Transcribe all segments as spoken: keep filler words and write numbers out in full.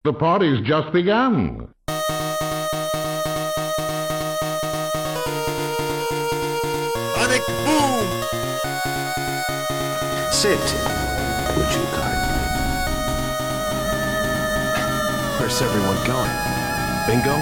The party's just begun. Sonic boom! Sit, would you kindly? Where's everyone going? Bingo?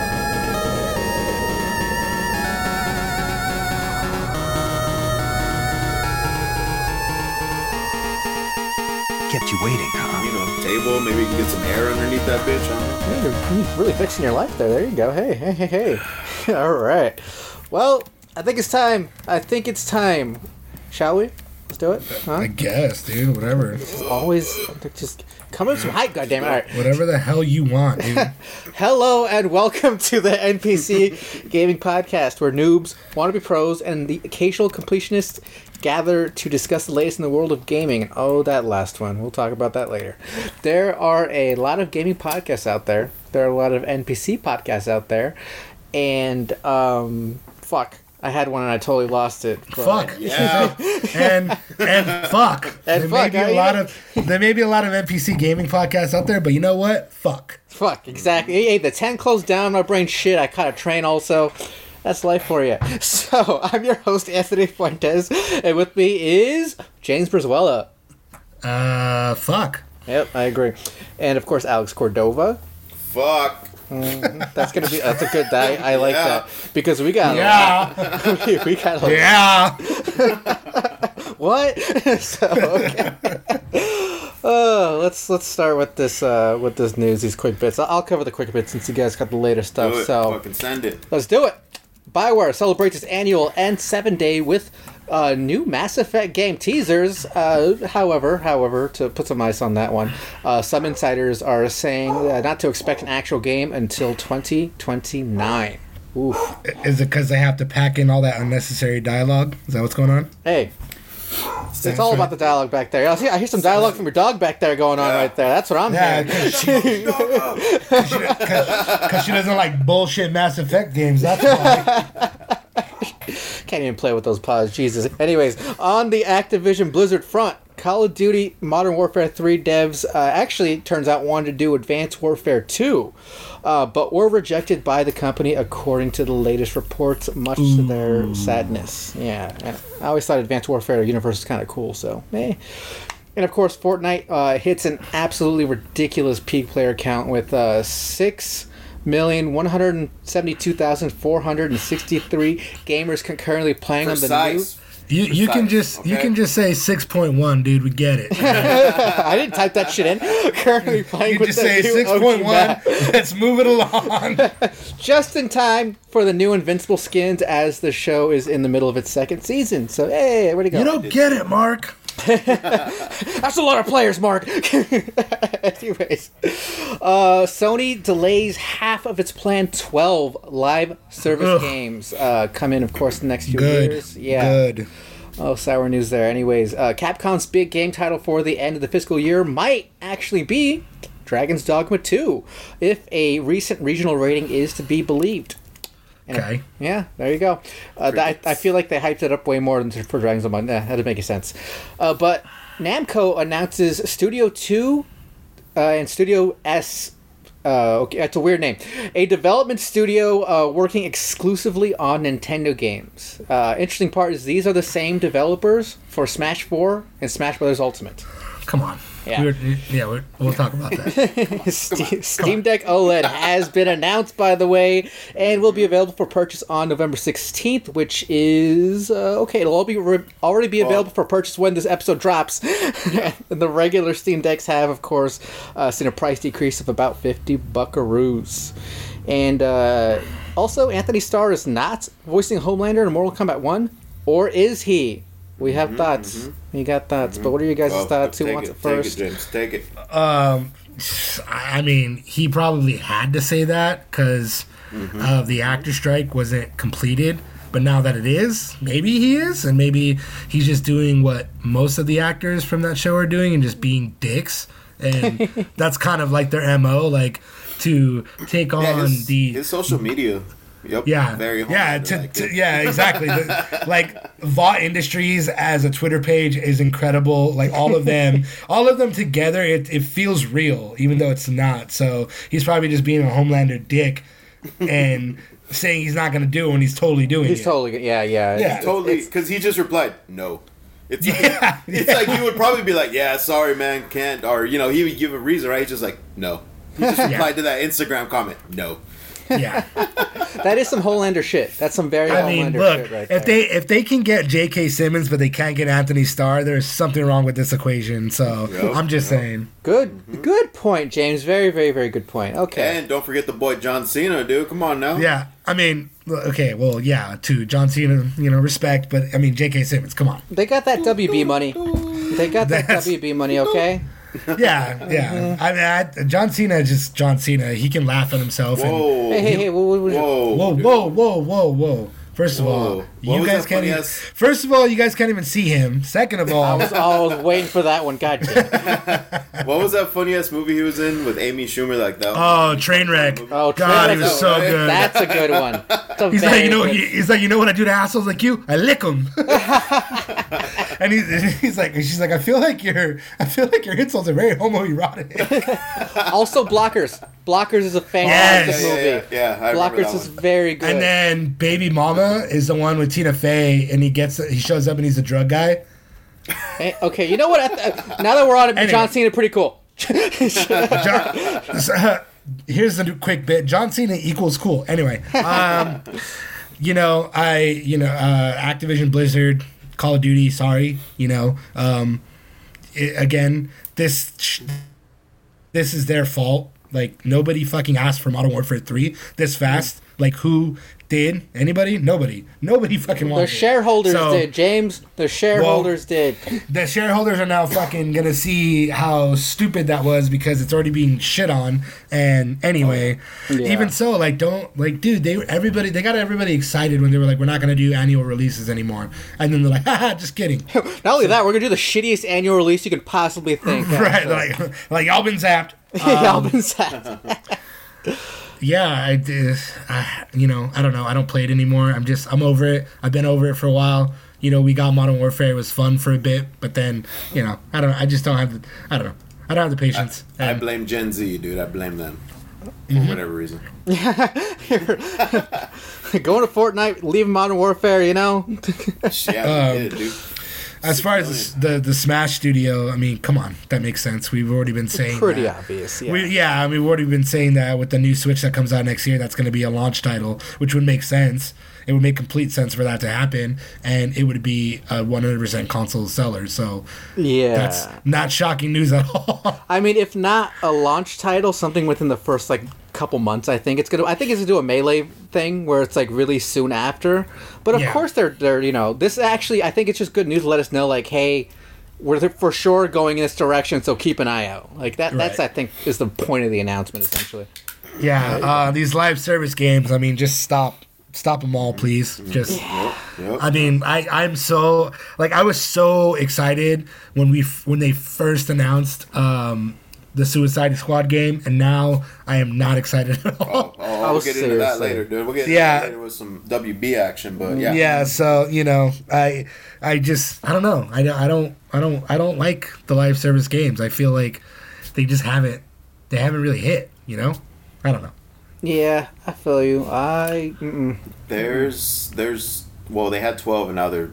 Kept you waiting, huh? You know, table, maybe you can get some air underneath that bitch, huh? Hey, you're, you're really fixing your life there. There you go. Hey, hey, hey, hey. All right. Well, I think it's time. I think it's time. Shall we? Let's do it. Huh? I guess, dude. Whatever. It's always just come up with some hype, goddammit. All right. Whatever the hell you want, dude. Hello and welcome to the N P C Gaming Podcast, where noobs, wannabe pros, and the occasional completionists gather to discuss the latest in the world of gaming. Oh, that last one. We'll talk about that later. There are a lot of gaming podcasts out there. There are a lot of N P C podcasts out there. And, um, fuck. I had one and I totally lost it. But... Fuck. Yeah. and and fuck. And there fuck. may be a I- lot of there may be a lot of N P C gaming podcasts out there, but you know what? Fuck. Fuck, exactly. Hey, the tent closed down, my brain shit. I caught a train also. That's life for you. So, I'm your host, Anthony Fuentes, and with me is James Brizuela. Uh, fuck. Yep, I agree. And, of course, Alex Cordova. Fuck. Mm, that's gonna be, that's a good, I, I like Yeah. that. Because we got Yeah. we, we got a Yeah. What? So, okay. Uh, let's let's start with this uh, with this news, these quick bits. I'll, I'll cover the quick bits since you guys got the later stuff. Do it. So Fucking send it. let's do it. BioWare celebrates its annual N seven day with uh, new Mass Effect game teasers. Uh, however, however, to put some ice on that one, uh, some insiders are saying uh, not to expect an actual game until twenty twenty-nine. Oof. Is it because they have to pack in all that unnecessary dialogue? Is that what's going on? Hey, it's all about the dialogue back there. I, see, I hear some dialogue from your dog back there going on Yeah. right there. That's what I'm Yeah, hearing. because she doesn't like bullshit Mass Effect games. That's why. Can't even play with those paws, Jesus. Anyways, on the Activision Blizzard front, Call of Duty Modern Warfare three devs uh, actually, turns out, wanted to do Advanced Warfare two, uh, but were rejected by the company according to the latest reports, much to their sadness. Yeah, yeah. I always thought Advanced Warfare universe was kind of cool, so eh. And of course, Fortnite uh, hits an absolutely ridiculous peak player count with uh, six million one hundred seventy-two thousand four hundred sixty-three gamers concurrently playing on the new. Precise. You you can Precise, just you okay? can just say six point one, dude. We get it. I didn't type that shit in. Currently playing You with just the say new six O G point one. map. Let's move it along. Just in time for the new Invincible skins, as the show is in the middle of its second season. So hey, where'd he go? You don't get it, Mark. That's a lot of players, Mark. Anyways, uh, Sony delays half of its planned twelve live service Ugh. games. Uh, come in, of course, in the next few Good. years. Yeah. Good. Oh, sour news there. Anyways, uh, Capcom's big game title for the end of the fiscal year might actually be Dragon's Dogma two, if a recent regional rating is to be believed. And Okay. yeah, there you go. Uh, th- I, I feel like they hyped it up way more than for Dragon's Dogma. Nah, that doesn't make any sense. Uh, but Namco announces Studio two uh, and Studio S. Uh, okay, that's a weird name. A development studio uh, working exclusively on Nintendo games. Uh, interesting part is these are the same developers for Smash four and Smash Bros. Ultimate. Come on. Yeah. We're, yeah, we're, we'll talk about that. Ste- Steam Deck OLED has been announced, by the way, and will be available for purchase on November sixteenth, which is uh, okay. It'll all be re- already be available for purchase when this episode drops. And the regular Steam Decks have, of course, uh, seen a price decrease of about fifty buckaroos. And uh, also, Anthony Starr is not voicing Homelander in Mortal Kombat one, or is he? We have thoughts. We got thoughts, but what are your guys' Well, thoughts? Who take wants it, it first? Take it, James. Take it. Um, I mean, he probably had to say that because uh, the actor strike wasn't completed. But now that it is, maybe he is, and maybe he's just doing what most of the actors from that show are doing and just being dicks. And that's kind of like their M O, like to take on Yeah, his, the his social media Yep. Yeah, Very yeah, Homelander to, like to, it. yeah, exactly. The- like Vought Industries as a Twitter page is incredible. Like all of them, all of them together, it it feels real, even though it's not. So he's probably just being a Homelander dick and saying he's not going to do it when he's totally doing He's it. totally yeah yeah Yeah. Totally, because he just replied, no. It's like, Yeah, it's yeah. like you would probably be like, yeah, sorry, man, can't. Or, you know, he would give a reason, right? He's just like, no. He just replied to that Instagram comment, no. Yeah. That is some Homelander shit. That's some very I mean, Homelander look, shit right if there. they if they can get J K. Simmons, but they can't get Anthony Starr, there's something wrong with this equation. So Yep, I'm just yep. saying. Good good point, James. Very very very good point. Okay. And don't forget the boy John Cena, dude. Come on now. Yeah, I mean, okay, well, yeah, to John Cena, you know, respect, but I mean, J K. Simmons, come on. They got that W B money. They got that That's- W B money, okay? Yeah, yeah. I mean, I, John Cena is just John Cena. He can laugh at himself. And, Whoa. Hey, hey, hey, whoa, whoa, whoa. Whoa. whoa, dude. whoa, whoa, whoa, whoa. First of Whoa. all, What you was guys that can't funny even. ass- First of all, you guys can't even see him. Second of I all, was, I was waiting for that one. God damn. What was that funny ass movie he was in with Amy Schumer like that? oh, Trainwreck. Oh, God, he Trainwreck. was so Right? good. That's a good one. That's a He's very like, you know, good- he, he's like, you know what I do to assholes like you? I lick them. And he's, he's like, she's like, I feel like your, I feel like your insults are very homoerotic. Also, Blockers. Blockers is a fantastic Yes. yeah, movie. yeah, yeah, yeah. I remember Blockers that is one. very good. And then Baby Mama is the one with Tina Fey, and he gets, he shows up and he's a drug guy. Hey, okay, you know what? I th- now that we're on it, Anyway. John Cena, pretty cool. John, so, here's a quick bit. John Cena equals cool. Anyway, um, you know, I, you know, uh, Activision Blizzard, Call of Duty. Sorry, you know, um, it, again, this, this is their fault. Like nobody fucking asked for Modern Warfare three this fast. Like who did? Anybody? Nobody. Nobody fucking wanted. The it. shareholders So- did, James. The shareholders did. The shareholders are now fucking gonna see how stupid that was because it's already being shit on. And anyway, Yeah. even so, like, don't like, dude. They everybody they got everybody excited when they were like, we're not gonna do annual releases anymore. And then they're like, haha, just kidding. Not only that, we're gonna do the shittiest annual release you could possibly think. Right? Like, like y'all been zapped. Y'all Um, been sad. yeah, I did. I, you know, I don't know. I don't play it anymore. I'm just, I'm over it. I've been over it for a while. You know, we got Modern Warfare. It was fun for a bit, but then, you know, I don't know. I just don't have the, I don't know. I don't have the patience. I And- blame Gen Z, dude. I blame them. For Mm-hmm. whatever reason. Going to Fortnite, leaving Modern Warfare, you know? Yeah, Um, we did, dude. As far as the, the the Smash Studio, I mean, come on, that makes sense. We've already been saying Pretty that. obvious, yeah. We, yeah, I mean, we've already been saying that with the new Switch that comes out next year, that's going to be a launch title, which would make sense. It would make complete sense for that to happen, and it would be a one hundred percent console seller. So Yeah. that's not shocking news at all. I mean, if not a launch title, something within the first like couple months. I think it's gonna. I think it's gonna do a Melee thing where it's like really soon after. But of Yeah. course, they're they're you know this actually. I think it's just good news to let us know like, hey, we're th- for sure going in this direction. So keep an eye out. Like that. That's Right. I think is the point of the announcement essentially. Yeah, uh, these live service games, I mean, just stop. Stop them all, please. Just. Yep, yep. I mean, I I'm so like I was so excited when we f- when they first announced um, the Suicide Squad game, and now I am not excited at all. Oh, oh, we'll get into that seriously. later, dude. We'll get into Yeah. that later with some W B action, but yeah. Yeah, so you know, I I just I don't know. I don't I don't I don't I don't like the live service games. I feel like they just haven't they haven't really hit. You know, I don't know. Yeah, I feel you. I. Mm-mm. There's, there's, well, they had twelve and now they're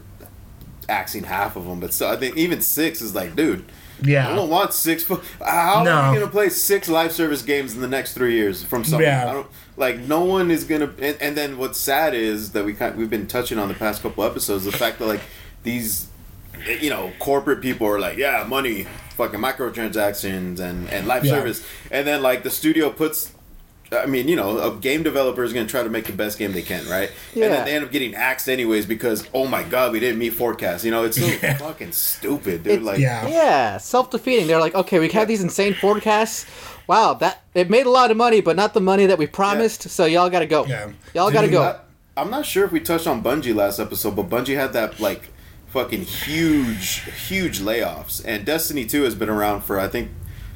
axing half of them, but still, I think even six is like, dude, I Yeah, don't want six. Fo- How No. are you gonna play six live service games in the next three years from someone? Yeah. I don't like. No one is gonna. And, and then what's sad is that we kind we've been touching on the past couple episodes the fact that like these, you know, corporate people are like, yeah, money, fucking microtransactions and and live Yeah. service, and then like the studio puts. I mean, you know, a game developer is going to try to make the best game they can, right? And Yeah. then they end up getting axed anyways because, oh my god, we didn't meet forecasts. You know, it's so fucking stupid, dude. It's- Like, yeah. Yeah, self-defeating. They're like, okay, we have these insane forecasts. Wow, that it made a lot of money, but not the money that we promised. So y'all gotta go. Yeah. Y'all gotta Dude, go. I, I'm not sure if we touched on Bungie last episode, but Bungie had that like fucking huge, huge layoffs, and Destiny two has been around for I think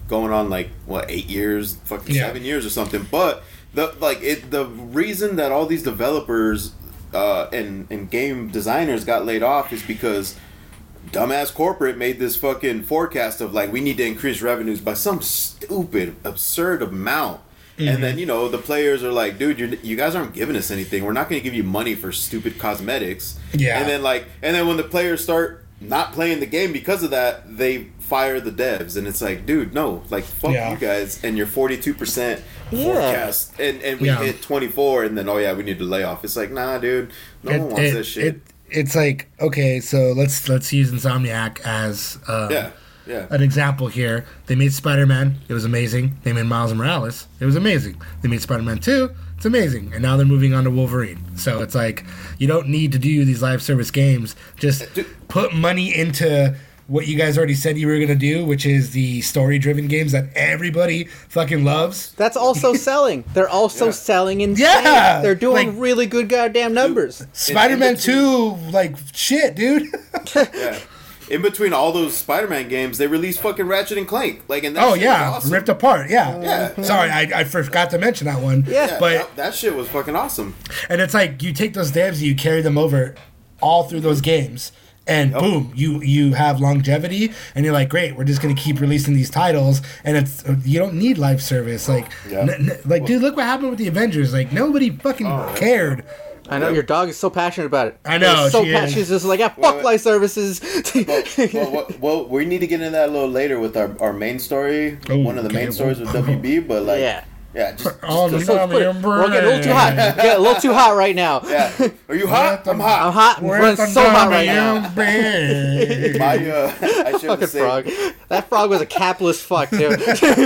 going on like what eight years, fucking Yeah. seven years or something. But the like it the reason that all these developers uh, and and game designers got laid off is because dumbass corporate made this fucking forecast of like we need to increase revenues by some stupid absurd amount. Mm-hmm. And then, you know, the players are like, dude, you're, you guys aren't giving us anything. We're not going to give you money for stupid cosmetics. Yeah. And then, like, and then when the players start not playing the game because of that, they fire the devs. And it's like, dude, no. Like, fuck Yeah. you guys and your forty-two percent Yeah. forecast. And, and we Yeah. hit twenty-four, and then, oh, yeah, we need to lay off. It's like, nah, dude. No It- one wants it- that shit. it- it's like, okay, so let's let's use Insomniac as um, yeah. Yeah. an example here. They made Spider-Man. It was amazing. They made Miles Morales. It was amazing. They made Spider-Man two. It's amazing. And now they're moving on to Wolverine. So it's like, you don't need to do these live service games. Just Dude. put money into what you guys already said you were going to do, which is the story-driven games that everybody fucking loves. That's also selling. They're also Yeah. selling insane. Yeah! They're doing Like- really good goddamn numbers. Spider-Man two, like, shit, dude. Yeah. In between all those Spider-Man games, they released fucking Ratchet and Clank. Like, and that Oh, shit yeah. was awesome. Ripped apart, yeah. Yeah. Sorry, I, I forgot to mention that one. Yeah. Yeah, But that, that shit was fucking awesome. And it's like you take those devs, you carry them over all through those games, and boom, you you have longevity, and you're like, great, we're just gonna keep releasing these titles, and it's you don't need live service, like, Yeah. n- n- like dude, look what happened with the Avengers, like nobody fucking Oh, yeah. cared. I know Yeah. your dog is so passionate about it. I know, She's so she pa- is. she's just like, yeah, fuck Well, live services. well, well, well, well, we need to get into that a little later with our, our main story. Oh, one of the okay. main stories with W B, but like, Yeah. yeah, just, just Oh, just- no. So put it- we're getting a little too hot. Get a little too hot right now. yeah. Are you hot? I'm I'm hot. hot. I'm running so hot right now. My, uh, I should Fucking have said, frog. That frog was a capitalist fuck, dude.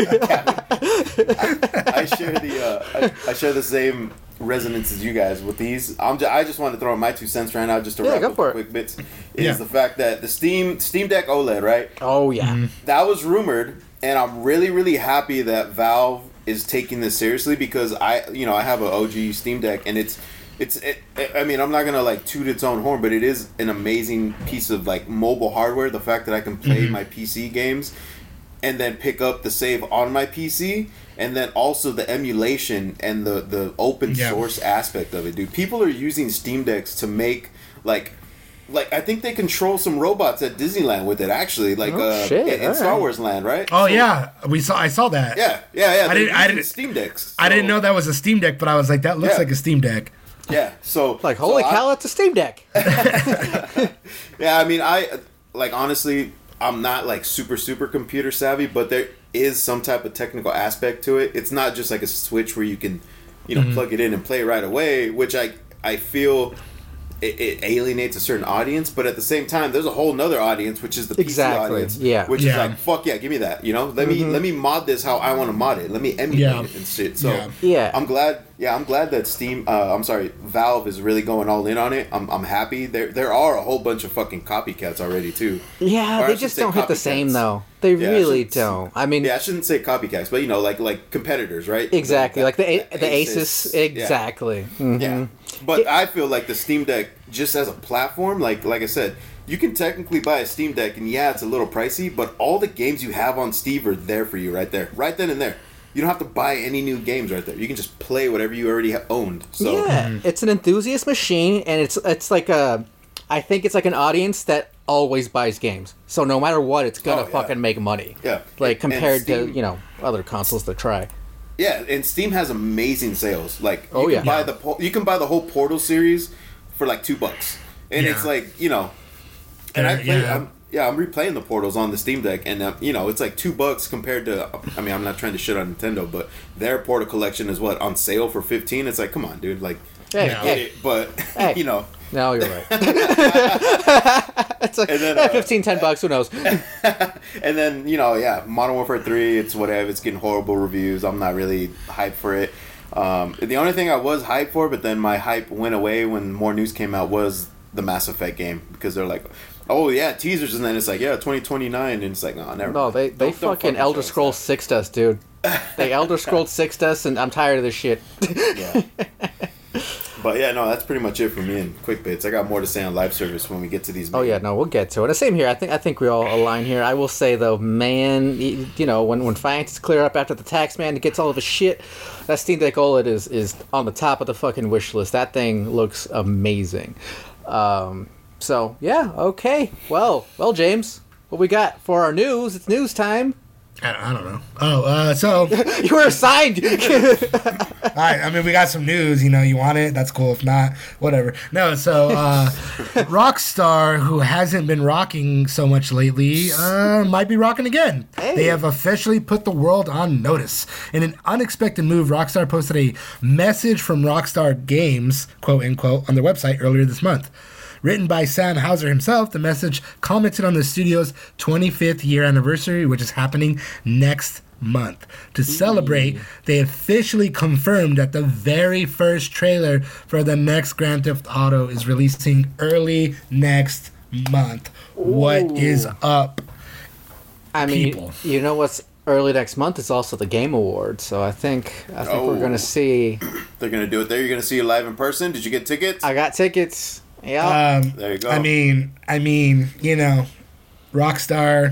I share the uh, I, I share the same resonance as you guys with these. I'm just, I just want to throw in my two cents right now, just to Yeah, wrap go up for the it. quick bits. Is Yeah. the fact that the Steam Steam Deck OLED, right? Oh yeah. Mm-hmm. That was rumored, and I'm really really happy that Valve is taking this seriously because I you know I have an O G Steam Deck and it's. It's. It, I mean, I'm not gonna like toot its own horn, but it is an amazing piece of like mobile hardware. The fact that I can play Mm-hmm. my P C games, and then pick up the save on my P C, and then also the emulation and the the open Yeah. source aspect of it, dude. People are using Steam Decks to make like. Like I think they control some robots at Disneyland with it. Actually, like Oh, uh, shit, in, in Star alright. Wars Land, right? Oh So- yeah, we saw. I saw that. yeah, yeah, yeah. I they're didn't- I using didn't- Steam Decks. I didn't so- know that was a Steam Deck, but I was like, that looks Yeah. like a Steam Deck. Yeah, so Like, so holy I- cow, it's a Steam Deck. Yeah, I mean, I like honestly, I'm not like super super computer savvy, but there is some type of technical aspect to it. It's not just like a switch where you can, you know, plug it in and play right away, which I I feel it, it alienates a certain audience, but at the same time, there's a whole nother audience, which is the Exactly, P C audience, yeah. which Yeah. is like fuck yeah, give me that, you know, let me let me mod this how I want to mod it, let me emulate Yeah. it and shit. So Yeah. Yeah. I'm glad. Yeah, I'm glad that Steam. Uh, I'm sorry, Valve is really going all in on it. I'm, I'm happy. There there are a whole bunch of fucking copycats already too. Yeah, Or I they should just say don't hit the copycats. same though. They Yeah, I really shouldn't- don't. I mean, Yeah, I shouldn't say copycats, but you know, like like competitors, right? exactly. Like the A- the the Asus. Yeah. Exactly. Mhm. Yeah, but I feel like the Steam Deck, just as a platform, like like I said, you can technically buy a Steam Deck, and yeah, it's a little pricey, but all the games you have on Steam are there for you, right there, right then and there. You don't have to buy any new games right there. You can just play whatever you already ha- owned. So Yeah, it's an enthusiast machine, and it's it's like a. I think it's like an audience that always buys games. So no matter what, it's gonna Oh, yeah. fucking make money. Yeah. Like And compared to Steam- you know other consoles that try. yeah, and Steam has amazing sales. Like you Oh, can yeah. buy Yeah. the po- you can buy the whole Portal series for like two bucks, and Yeah. it's like you know, and Uh, I play, yeah. I'm, yeah, I'm replaying the Portals on the Steam Deck, and uh, you know, it's like two bucks compared to. I mean, I'm not trying to shit on Nintendo, but their Portal collection is what on sale for fifteen. It's like, come on, dude, like, Hey, Yeah. get hey, it, but Hey. you know, no, you're right. It's like And then, yeah, uh, fifteen, ten bucks. Who knows? and then you know, yeah, Modern Warfare three, it's whatever. It's getting horrible reviews. I'm not really hyped for it. Um, the only thing I was hyped for, but then my hype went away when more news came out, was the Mass Effect game, because they're like, oh yeah, teasers, and then it's like, yeah, twenty twenty-nine, and it's like, no, never. No, mind. they they Don't- don't fucking Elder show us Scrolls six us, dude. They Elder Scrolls six us, and I'm tired of this shit. that. Yeah. But yeah, no, that's pretty much it for me in quick bits. I got more to say on live service when we get to these. Oh yeah, no, we'll get to it. The same here. I think I think we all align here. I will say though, man, y- you know, when when finances clear up after the tax man gets all of his shit, that Steam Deck OLED is is on the top of the fucking wish list. That thing looks amazing. Um, so yeah, okay. Well, well, James, what we got for our news? It's news time. I, I don't know. Oh, uh, so You were assigned. all right. I mean, we got some news. You know, you want it? That's cool. If not, whatever. No. So, uh, Rockstar, who hasn't been rocking so much lately, uh, might be rocking again. Hey. They have officially put the world on notice. In an unexpected move, Rockstar posted a message from Rockstar Games, quote unquote, on their website earlier this month. Written by Sam Hauser himself, the message commented on the studio's twenty-fifth year anniversary, which is happening next month. To celebrate, they officially confirmed that the very first trailer for the next Grand Theft Auto is releasing early next month. What is up? I mean, People. you know what's early next month is also the Game Awards, so I think I think we're Oh. gonna see. They're gonna do it there. You're gonna see it live in person. Did you get tickets? I got tickets. Yeah. Um, There you go. I mean, I mean, you know, Rockstar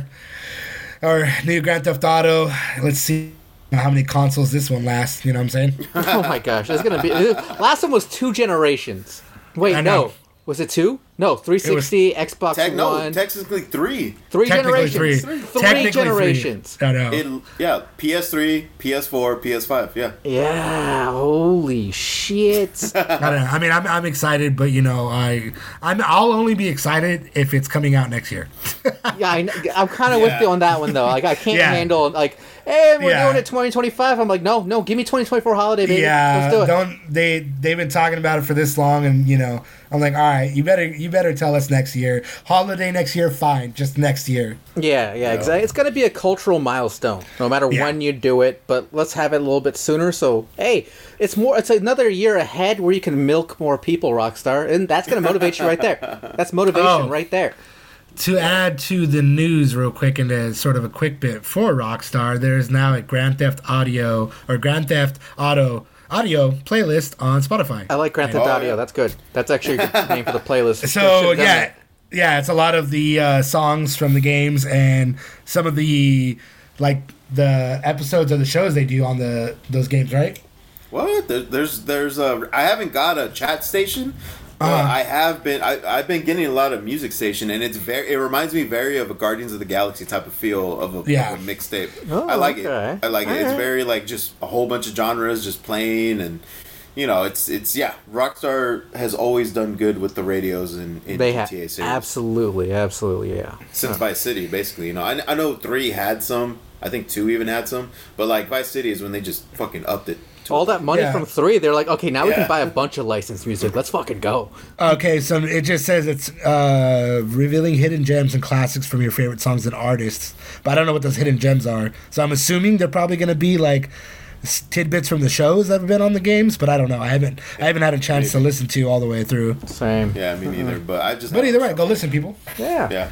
or new Grand Theft Auto. Let's see how many consoles this one lasts. You know what I'm saying? Oh my gosh, it's gonna be. Last one was two generations. Wait, I know. no, was it two? No, three sixty, Xbox Tech, no, One, technically three. three Technically generations, three. three Technically generations. Three. I know. It, yeah, P S three, P S four, P S five. Yeah. Yeah, holy shit! I don't know. I mean, I'm, I'm excited, but you know, I I'm I'll only be excited if it's coming out next year. Yeah, I, kn- I'm kind of with Yeah. you on that one though. Like, I can't Yeah. handle like, hey, we're Yeah. doing it twenty twenty-five. I'm like, no, no, give me twenty twenty-four holiday, baby. Yeah, Let's do it. don't they? They've been talking about it for this long, and you know, I'm like, all right, you better you better tell us next year. Holiday next year, fine, just next year. Yeah, yeah, exactly. It's gonna be a cultural milestone, no matter Yeah. when you do it. But let's have it a little bit sooner. So, hey, it's more. It's another year ahead where you can milk more people, Rockstar, and that's gonna motivate you right there. That's motivation Oh. right there. To add to the news real quick and as sort of a quick bit for Rockstar, there is now a Grand Theft Audio or Grand Theft Auto audio playlist on Spotify. I like Grand Theft Oh, Audio. yeah. That's good. That's actually a good name for the playlist. They So should've done yeah, that. yeah, it's a lot of the uh, songs from the games and some of the like the episodes of the shows they do on the those games, right? What? There, there's there's a. I haven't got a chat station. But Uh-huh. I have been. I, I've been getting a lot of music station, and it's very. It reminds me very of a Guardians of the Galaxy type of feel of a, Yeah. of a mixtape. Oh, I like okay. it. I like it. It's Alright. very like just a whole bunch of genres just playing, and you know, it's it's yeah. Rockstar has always done good with the radios in, in They G have T A series absolutely, absolutely, yeah. since Vice City, basically. You know, I, I know three had some. I think two even had some, but like Vice City is when they just fucking upped it. to All that money Yeah. from three, they're like, okay, now we Yeah. can buy a bunch of licensed music. Let's fucking go. Okay, so it just says it's uh, revealing hidden gems and classics from your favorite songs and artists, but I don't know what those hidden gems are. So I'm assuming they're probably going to be like s- tidbits from the shows that have been on the games, but I don't know. I haven't I haven't had a chance to listen to all the way through. Same. Yeah, me neither. But I just. But either way, go listen, people. Yeah. Yeah.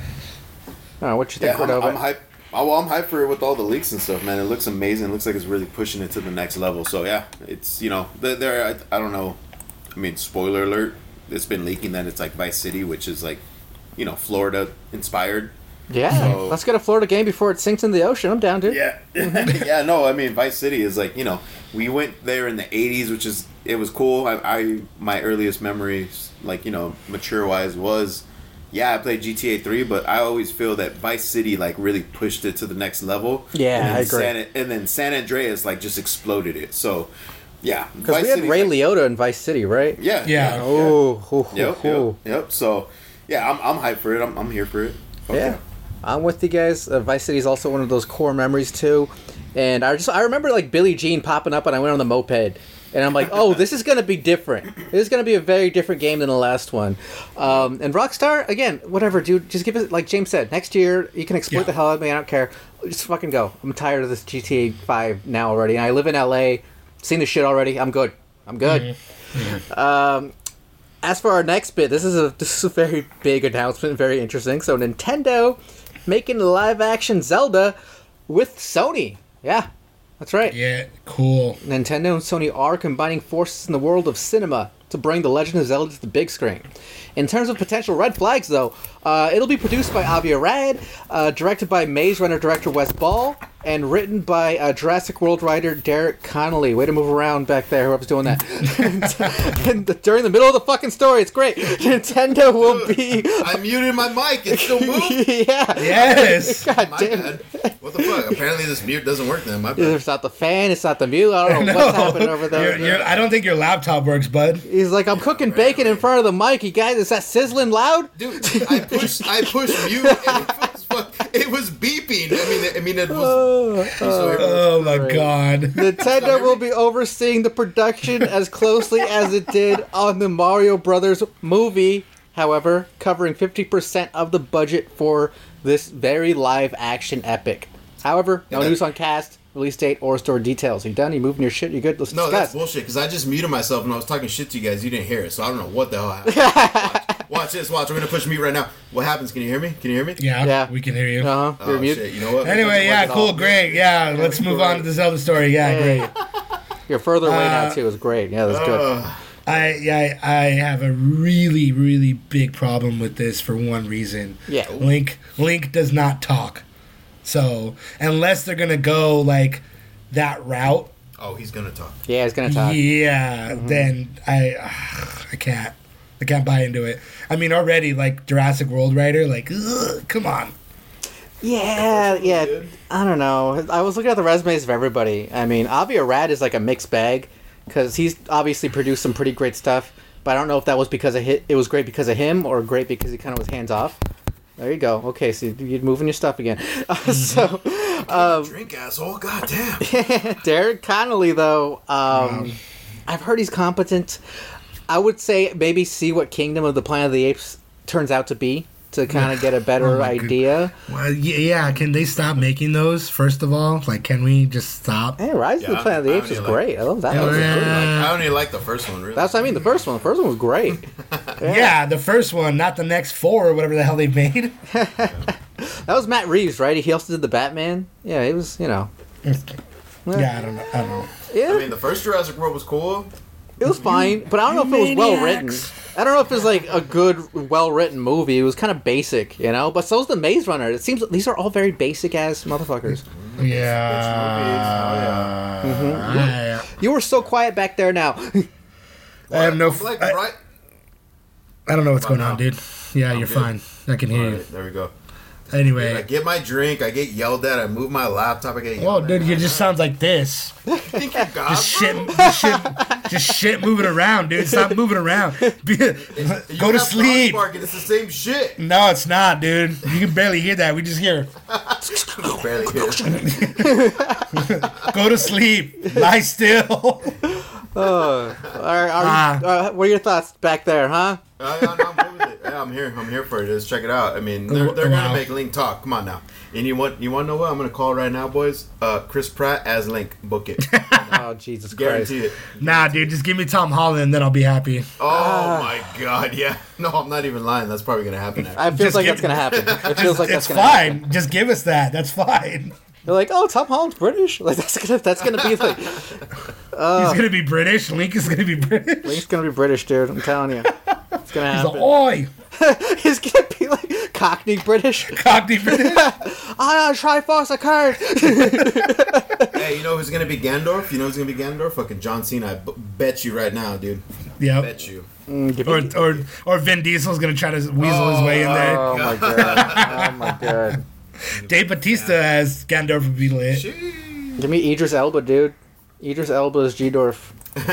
Oh, what you think, Yeah, I'm, Cordova? I'm hype. Oh, well, I'm hyped for it with all the leaks and stuff, man. It looks amazing. It looks like it's really pushing it to the next level. So yeah, it's you know there. there I, I don't know. I mean, spoiler alert. It's been leaking that it's like Vice City, which is like, you know, Florida inspired. Yeah, So- let's get a Florida game before it sinks in the ocean. I'm down, dude. Yeah, yeah. No, I mean Vice City is like you know we went there in the eighties, which is it was cool. I, I my earliest memories, like you know, mature wise, was. Yeah, I played G T A three, but I always feel that Vice City like really pushed it to the next level. Yeah, and then I agree. San, and then San Andreas like just exploded it. So, yeah, Because Vice we had City, Ray like- Liotta in Vice City, right? Yeah, Yeah. Oh, ho, ho, Yep, ho. yep, yep. So, yeah, I'm I'm hyped for it. I'm I'm here for it. Fuck Yeah. I'm with you guys. Uh, Vice City is also one of those core memories too. And I just I remember like Billie Jean popping up and I went on the moped. And I'm like, oh, this is going to be different. This is going to be a very different game than the last one. Um, and Rockstar, again, whatever, dude. Just give it, like James said, next year, you can exploit Yeah. the hell out of me. I don't care. Just fucking go. I'm tired of this G T A five now already. And I live in L A. Seen this shit already. I'm good. I'm good. Um, as for our next bit, this is a this is a very big announcement, very interesting. So Nintendo making a live action Zelda with Sony. Yeah, that's right. Yeah, cool. Nintendo and Sony are combining forces in the world of cinema to bring The Legend of Zelda to the big screen. In terms of potential red flags, though, uh, it'll be produced by Avi Arad, uh, directed by Maze Runner director Wes Ball, and written by uh, Jurassic World writer Derek Connolly. Way to move around back there, whoever's doing that. and the, during the middle of the fucking story, it's great. Nintendo will be... I muted my mic. It still moved. yeah. Yes. God My damn. bad. What the fuck? Apparently this mute doesn't work then. My bad. It's not the fan, it's not the mute. I don't know No. what's happening over there. You're- you're- I don't think your laptop works, bud. He's like, I'm cooking bacon in front of the mic. You guys, is that sizzling loud? Dude, I pushed, I pushed mute, and it was, fuck- it was beeping. I mean, I mean, it was. Oh my god. Nintendo will be overseeing the production as closely as it did on the Mario Brothers movie, however, covering fifty percent of the budget for this very live action epic. However, no Yeah. news on cast, release date, or store details. Are you done? You moving your shit? You good? Let's No, discuss. that's bullshit. Because I just muted myself and I was talking shit to you guys. You didn't hear it, so I don't know what the hell happened. watch, watch this. Watch. We're gonna push mute right now. What happens? Can you hear me? Can you hear me? Yeah, Yeah. we can hear you. Uh-huh. Oh You're mute. shit! You know what? Anyway, yeah, cool, great. Yeah, let's move on to the Zelda story. Yeah, Hey. great. You're further away now, Uh, too. It's great. Yeah, that's good. Uh, I yeah, I have a really really big problem with this for one reason. Yeah. Link Link does not talk. So, unless they're going to go like that route, oh, he's gonna talk. Yeah, he's going to talk. yeah, then I I can't. I can't buy into it. I mean, already like Jurassic World writer, like, ugh, come on. Yeah, yeah. good. I don't know. I was looking at the resumes of everybody. I mean, Avi Arad is like a mixed bag because he's obviously produced some pretty great stuff. But I don't know if that was because of hit. It was great because of him, or great because he kind of was hands off. There you go. Okay, so you're moving your stuff again. Uh, so, um, Drink, asshole. God damn. Derek Connolly, though, um, I've heard he's competent. I would say maybe see what Kingdom of the Planet of the Apes turns out to be to kind of get a better Oh my idea. Well, yeah, yeah, can they stop making those? First of all, like, can we just stop? Hey, Rise of Yeah, the Planet of the I Apes is only like- great. I love that. Yeah, That was a yeah. good one. I only like the first one, really. That's what I mean. The first one. The first one was great. Yeah. the first one, not the next four or whatever the hell they made. That was Matt Reeves, right? He also did the Batman. Yeah, it was, you know. Yeah, I don't know. I don't know. Yeah, I mean, the first Jurassic World was cool. it was fine, but I don't know if it was well written. maniacs. I don't know if it was like a good, well written movie. It was kind of basic, you know. But so's the Maze Runner. It seems these are all very basic ass motherfuckers. Yeah. I, You were so quiet back there. Now, I have no. I'm like, I, right. I don't know what's going now. on, dude. Yeah, you're good. fine. I can hear you. Alright, there we go. I Anyway. get my drink. I get yelled at. I move my laptop. I get Whoa, yelled dude, at. you just sounds like this. Think you God, Just bro? shit, just shit, just shit moving around, dude. Stop moving around. Be, You go to have sleep. Frostbark, and it's the same shit. No, it's not, dude. You can barely hear that. We just hear. Barely hear it. Go to sleep. Lie still. are, are Ah. you, uh, what are your thoughts back there, huh? Uh, yeah, no, I'm good with it. Yeah, I'm here. I'm here for it. Let's check it out. I mean, they're, they're Wow. gonna make Link talk. Come on now. And you want you want to know what? I'm gonna call right now, boys. Uh, Chris Pratt as Link. Book it. Oh Jesus Christ! Guarantee it. Nah, dude, just give me Tom Holland, then I'll be happy. Oh my God. Yeah. No, I'm not even lying. That's probably gonna happen. Actually. I feels Just like give- that's gonna happen. It feels like It's that's gonna fine. happen. Just give us that. That's fine. They're like, oh, Tom Holland's British. Like that's gonna that's gonna be like He's gonna be British. Link is gonna be British. Link's gonna be British, dude. I'm telling you, it's gonna He's like, happen. oi, He's gonna be like Cockney British. Cockney British. I uh, try force a card. Hey, you know who's gonna be Gandalf? You know who's gonna be Gandalf? Fucking John Cena. I b- bet you right now, dude. Yep. Bet you. Or or or Vin Diesel's gonna try to weasel his way in there. Oh my god! Oh my god! Dave Batista as Gandalf would be lit. Give me Idris Elba, dude. Idris Elba is G-Dorf.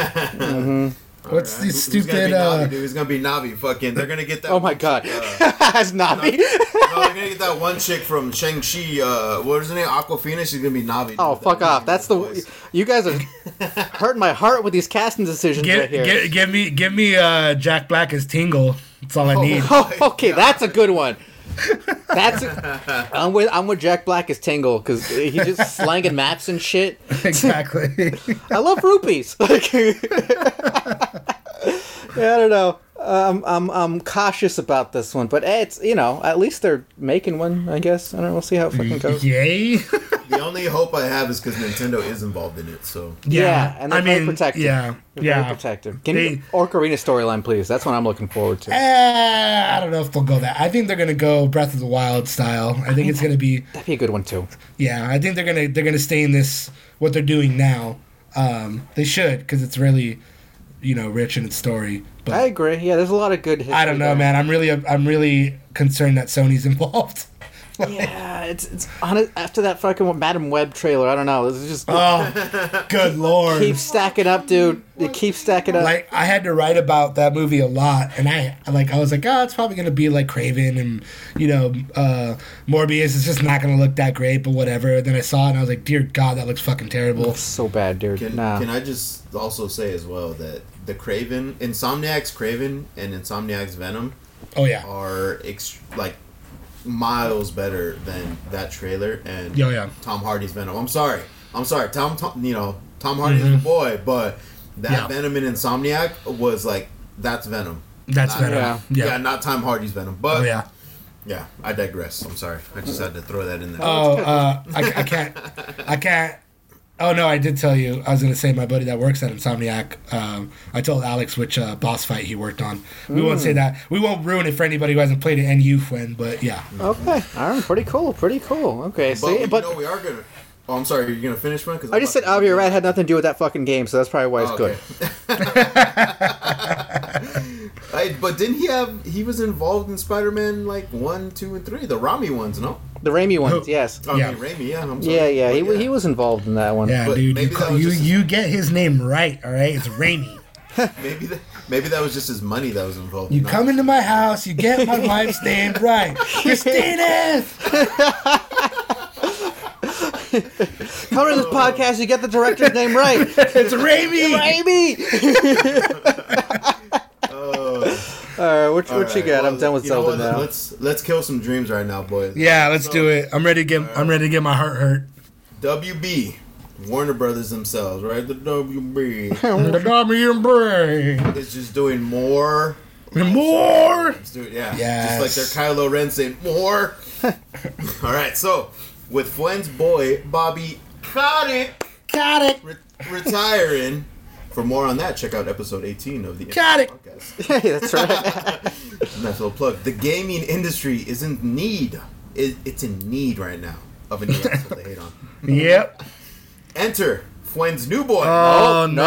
What's Alright, this who- who's gonna stupid? be Uh, Navi, dude? Who's gonna be Navi? Fucking, they're gonna get that. Oh my one god! chick, uh, As Navi. no, they're gonna get that one chick from Shang Chi. Uh, what is her name? Aquafina. She's gonna be Navi. Oh dude. fuck That- off! That's the voice. you guys are hurting my heart with these casting decisions give, right here. give, give me give me uh, Jack Black as Tingle. That's all I need. Oh, okay, that's a good one. That's a, I'm with I'm with Jack Black as Tingle because he just slanging maps and shit. Exactly. I love rupees. Like, yeah, I don't know. Um, I'm I'm cautious about this one, but eh, it's you know at least they're making one. I guess I don't know. We'll see how it fucking goes. Yay. the only hope I have is because Nintendo is involved in it. So Yeah, Yeah, and they're I very mean, protective. yeah, They're yeah. very protective. Give They- me Ocarina storyline, please. That's what I'm looking forward to. Eh, I don't know if they'll go that. I think they're gonna go Breath of the Wild style. I think it's gonna be That'd be a good one too. yeah. I think they're gonna they're gonna stay in this what they're doing now. Um, they should because it's really you know rich in its story. But I agree. Yeah, there's a lot of good history. I don't know, there. man. I'm really I'm really concerned that Sony's involved. Yeah, it's it's on it after that fucking Madam Web trailer. I don't know. This is just Oh, good lord! keeps stacking up, dude. It keeps stacking up. Like I had to write about that movie a lot, and I like I was like, oh, it's probably gonna be like Craven and you know uh, Morbius. It's just not gonna look that great, but whatever. Then I saw it, and I was like, dear God, that looks fucking terrible. It's so bad, dude. can nah. can I just also say as well that the Craven, Insomniac's Craven and Insomniac's Venom Oh yeah, are ext- like miles better than that trailer and Yo, yeah. Tom Hardy's Venom. I'm sorry, I'm sorry, Tom. Tom you know, Tom Hardy's the boy, but that Yeah. Venom in Insomniac was like that's Venom. that's Not- better. yeah. Yeah. Yeah, not Tom Hardy's Venom, but Oh yeah. yeah, I digress. I'm sorry, I just had to throw that in there. Oh, uh, I, I can't. I can't. Oh no, I did tell you. I was gonna say my buddy that works at Insomniac. Um, I told Alex which uh, boss fight he worked on. We won't say that. We won't ruin it for anybody who hasn't played it and you, Fwen. But yeah. Okay, all right, pretty cool, pretty cool. Okay, but see, you but know we are gonna. Oh, I'm sorry. You're gonna finish one? Cause I just said Avi Rat had nothing to do with that fucking game, so that's probably why it's Oh, good. I, but didn't he have? He was involved in Spider-Man like one, two, and three, the Rami ones, no? The Raimi ones, yes. I Yeah. mean, Raimi, yeah. I'm sorry. Yeah, yeah, he, But he was involved in that one. Yeah, But dude. You, maybe that call, was you just- you get his name right. All right, it's Raimi. Maybe that, maybe that was just his money that was involved. You No. come into my house, you get my wife's name right, Christina. Come to this podcast, you get the director's name right. It's Raimi. Raimi! All right, what, what All you right, got? well, I'm done with you know Zelda what? now. Let's let's kill some dreams right now, boys. Yeah, let's So, do it. I'm ready to get. I'm ready to get my heart hurt. W B, Warner Brothers themselves, right? The W B The dummy and brain. is just doing more. More. It's doing, yeah, Yes. just like their Kylo Ren saying more. All right, so with Flynn's boy Bobby Kotick Got it. re- retiring. For more on that, check out episode eighteen of the Got it. podcast. Yeah, that's right. Nice little plug. The gaming industry is in need. It, it's in need right now of a new asshole to hate on. Yep. Enter Flynn's new boy. Oh, no.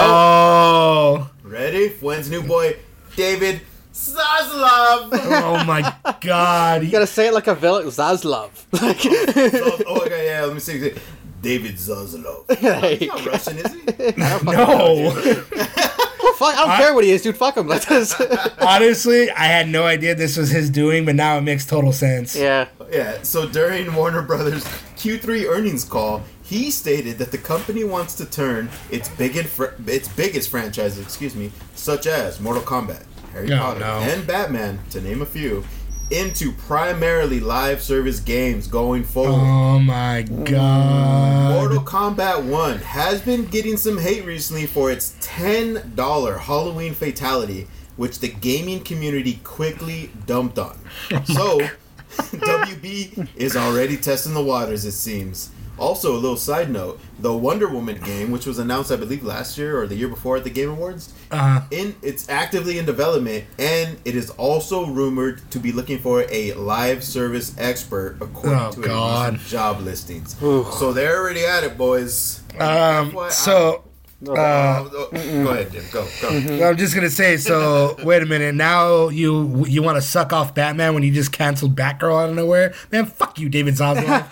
no. Ready? Flynn's new boy, David Zaslav. Oh my God. You gotta say it like a villain. Zaslav. Like, oh, oh, okay, yeah, let me see. David Zaslav. Hey. He's not Russian, is he? No. fuck, I don't care what he is, dude. Fuck him. Like this. Honestly, I had no idea this was his doing, but now it makes total sense. Yeah. Yeah, so during Warner Brothers' Q three earnings call, he stated that the company wants to turn its biggest, fr- its biggest franchises, excuse me, such as Mortal Kombat, Harry Oh, Potter, no. and Batman, to name a few, into primarily live service games going forward. Oh my God. Mortal Kombat one has been getting some hate recently for its ten dollars Halloween fatality, which the gaming community quickly dumped on. So, W B is already testing the waters, it seems. Also, a little side note, the Wonder Woman game, which was announced, I believe, last year or the year before at the Game Awards, Uh, in it's actively in development, and it is also rumored to be looking for a live service expert according Oh, to God. a recent job listings. So they're already at it, boys. um, F Y I. so Oh, oh, go ahead, Jim. Go, go. I'm just gonna say. So wait a minute. Now you you want to suck off Batman when you just canceled Batgirl out of nowhere? Man, fuck you, David Zaslav.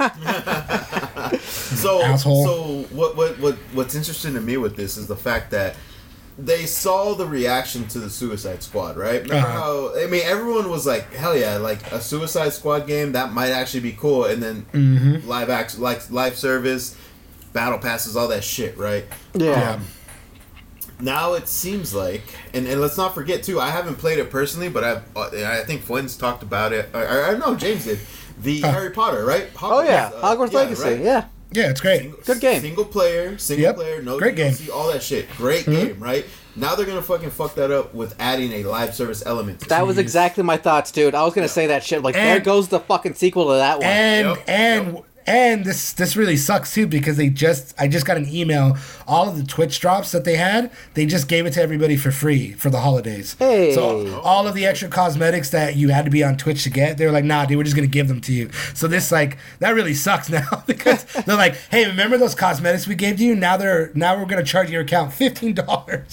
So, Asshole. so what, what, what, what's interesting to me with this is the fact that they saw the reaction to the Suicide Squad, right? Remember Uh-huh. how? I mean, everyone was like, "Hell yeah!" Like a Suicide Squad game that might actually be cool, and then Mm-hmm. live action, like live service, battle passes, all that shit, right? Yeah. Um, now it seems like, and, and let's not forget too. I haven't played it personally, but I've, uh, I think Flynn's talked about it. Or, or, or no, James did. The Harry Potter, right? Oh yeah, Hogwarts, uh, Hogwarts yeah, Legacy. right? Yeah. Yeah, it's great. Single, Good game. Single player, single Yep. player, no Great D L game. C, all that shit. Great game, right? Now they're gonna fucking fuck that up with adding a live service element. To That it. was exactly my thoughts, dude. I was gonna say that shit. Like, there And- goes the fucking sequel to that one. And Yep, and yep. And this this really sucks too because they just I just got an email. All of the Twitch drops that they had, they just gave it to everybody for free for the holidays. Hey. So all of the extra cosmetics that you had to be on Twitch to get, they were like, nah, dude, we're just gonna give them to you. So this like that really sucks now because they're like, hey, remember those cosmetics we gave to you? Now they're now we're gonna charge your account fifteen dollars.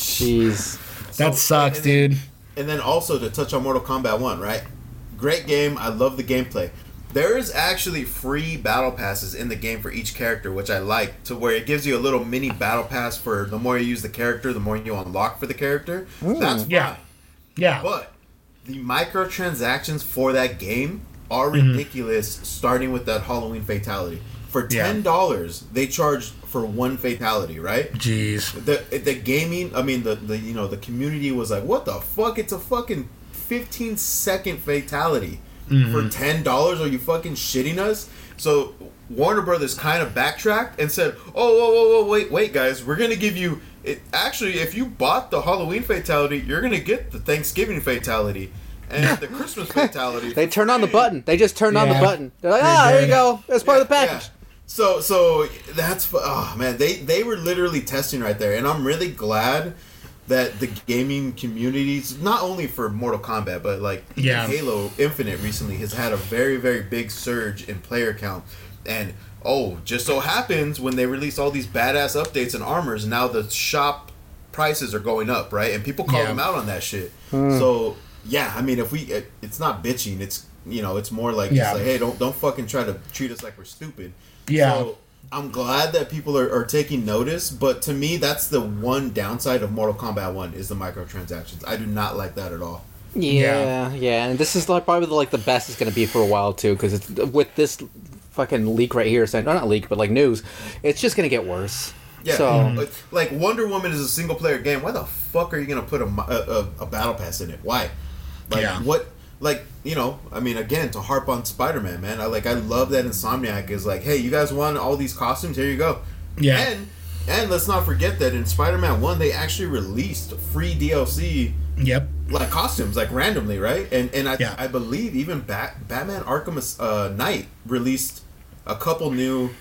Jeez. That sucks, and then, dude. And then also to touch on Mortal Kombat one, right? Great game. I love the gameplay. There is actually free battle passes in the game for each character, which I like, to where it gives you a little mini battle pass for the more you use the character, the more you unlock for the character. Ooh. That's fine. Yeah. Yeah. But the microtransactions for that game are Mm-hmm. ridiculous, starting with that Halloween fatality. For Yeah. ten dollars, they charge for one fatality, right? Jeez. The the gaming, I mean the, the you know the community was like, what the fuck? It's a fucking fifteen second fatality Mm-hmm. for ten dollars. Are you fucking shitting us? So Warner Brothers kind of backtracked and said, oh whoa whoa whoa wait wait guys, we're gonna give you it. Actually, if you bought the Halloween fatality, you're gonna get the Thanksgiving fatality and the Christmas fatality. They for turn on the free. button. They just turned on the Yeah. button. They're like, They ah, there you did. go. That's part of the Yeah, package. yeah. So so that's fu- oh man, they they were literally testing right there, and I'm really glad that the gaming communities, not only for Mortal Kombat, but like Yeah. Halo Infinite recently has had a very very big surge in player count, and oh, just so happens when they release all these badass updates and armors, now the shop prices are going up, right? And people call Yeah. them out on that shit. So yeah, I mean, if we, it, it's not bitching, it's you know, it's more like, Yeah. just like, hey, don't don't fucking try to treat us like we're stupid. Yeah. So I'm glad that people are, are taking notice, but to me, that's the one downside of Mortal Kombat one is the microtransactions. I do not like that at all. Yeah, yeah, and this is like probably the, like the best it's gonna be for a while too, because it's with this fucking leak right here, saying, no, not leak, but like news, it's just gonna get worse. Yeah, So like, like Wonder Woman is a single player game. Why the fuck are you gonna put a, mi- a, a, a battle pass in it? Why? Like Yeah. what? Like you know, I mean, again, to harp on Spider Man, man. I like I love that Insomniac is like, hey, you guys want all these costumes? Here you go. Yeah. And and let's not forget that in Spider Man one, they actually released free D L C. Yep. Like costumes, like randomly, right? And and I Yeah. I believe even Bat, Batman Arkham uh, Knight released a couple new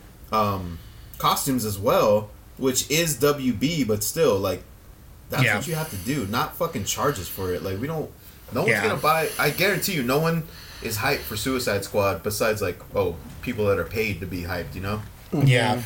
um, costumes as well, which is W B, but still, like that's Yeah. what you have to do. Not fucking charges for it. Like we don't. No one's Yeah. gonna buy. I guarantee you, no one is hyped for Suicide Squad besides like oh people that are paid to be hyped. You know. Yeah.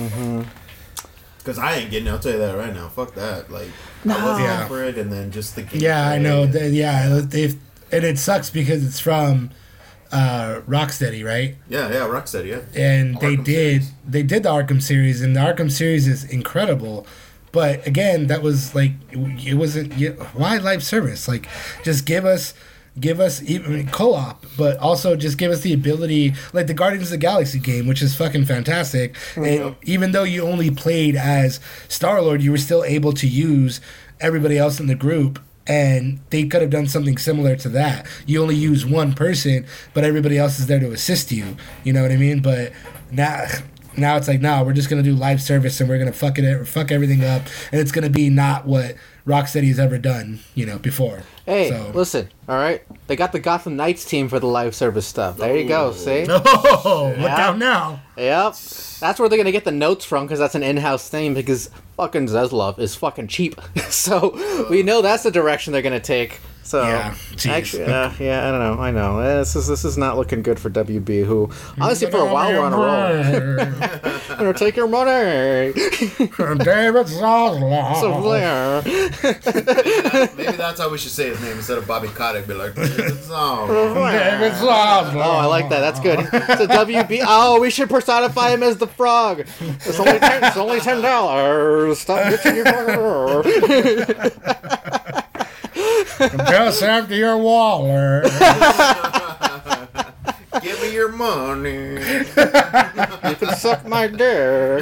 Because I ain't getting it, I'll tell you that right now. Fuck that. Like, I wasn't Yeah. for it, and then just the gameplay. Yeah, I know. They, yeah, they've and it sucks because it's from uh, Rocksteady, right? Yeah, yeah, Rocksteady, yeah. And they Arkham did series. they did the Arkham series, and the Arkham series is incredible. But again, that was like it wasn't. Why live service? Like, just give us. Give us even co-op, but also just give us the ability, like the Guardians of the Galaxy game, which is fucking fantastic. And even though you only played as Star-Lord, you were still able to use everybody else in the group, and they could have done something similar to that. You only use one person, but everybody else is there to assist you. You know what I mean? But now, now it's like, no, we're just gonna do live service, and we're gonna fuck it, fuck everything up, and it's gonna be not what Rocksteady has ever done, you know, before. hey, So- listen, all right, they got the Gotham Knights team for the live service stuff. There you go. See? Oh, look Yeah. out now! Yep. That's where they're gonna get the notes from, because that's an in-house thing. Because fucking Zeslov is fucking cheap, so we know that's the direction they're gonna take. So Yeah, jeez. actually, uh, yeah, I don't know. I know Uh, this is this is not looking good for W B. Who honestly, for a while, we're on a roll. I'm gonna take your money. David Zaslav. So there. Maybe that's how we should say his name instead of Bobby Kotick. Be like, it's all. David Zaslav. Oh, I like that. That's good. So W B. Oh, we should personify him as the frog. It's only ten. It's only ten dollars. Stop bitching your frog. Just empty your wallet. Give me your money. You can suck my dick.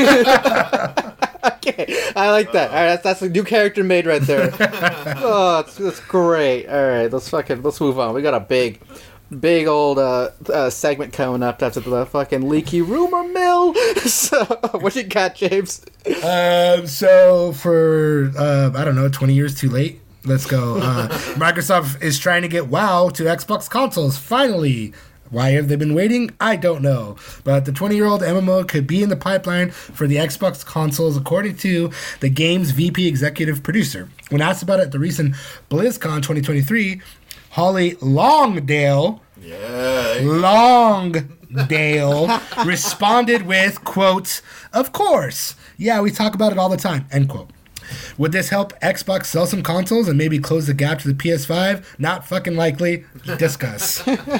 Okay, I like that. All right, that's that's a new character made right there. Oh, that's, that's great. All right, let's fucking let's move on. We got a big, big old uh, uh, segment coming up after the fucking leaky rumor mill. So, what you got, James? Um, so for uh, I don't know, twenty years too late. Let's go. Uh, Microsoft is trying to get WoW to Xbox consoles. Finally, Why have they been waiting? I don't know. But the twenty-year-old M M O could be in the pipeline for the Xbox consoles, according to the game's V P executive producer. When asked about it at the recent BlizzCon twenty twenty-three, Holly Longdale, Yeah. Longdale responded with, quote, "Of course. Yeah, we talk about it all the time," end quote. Would this help Xbox sell some consoles and maybe close the gap to the P S five? Not fucking likely. Discuss.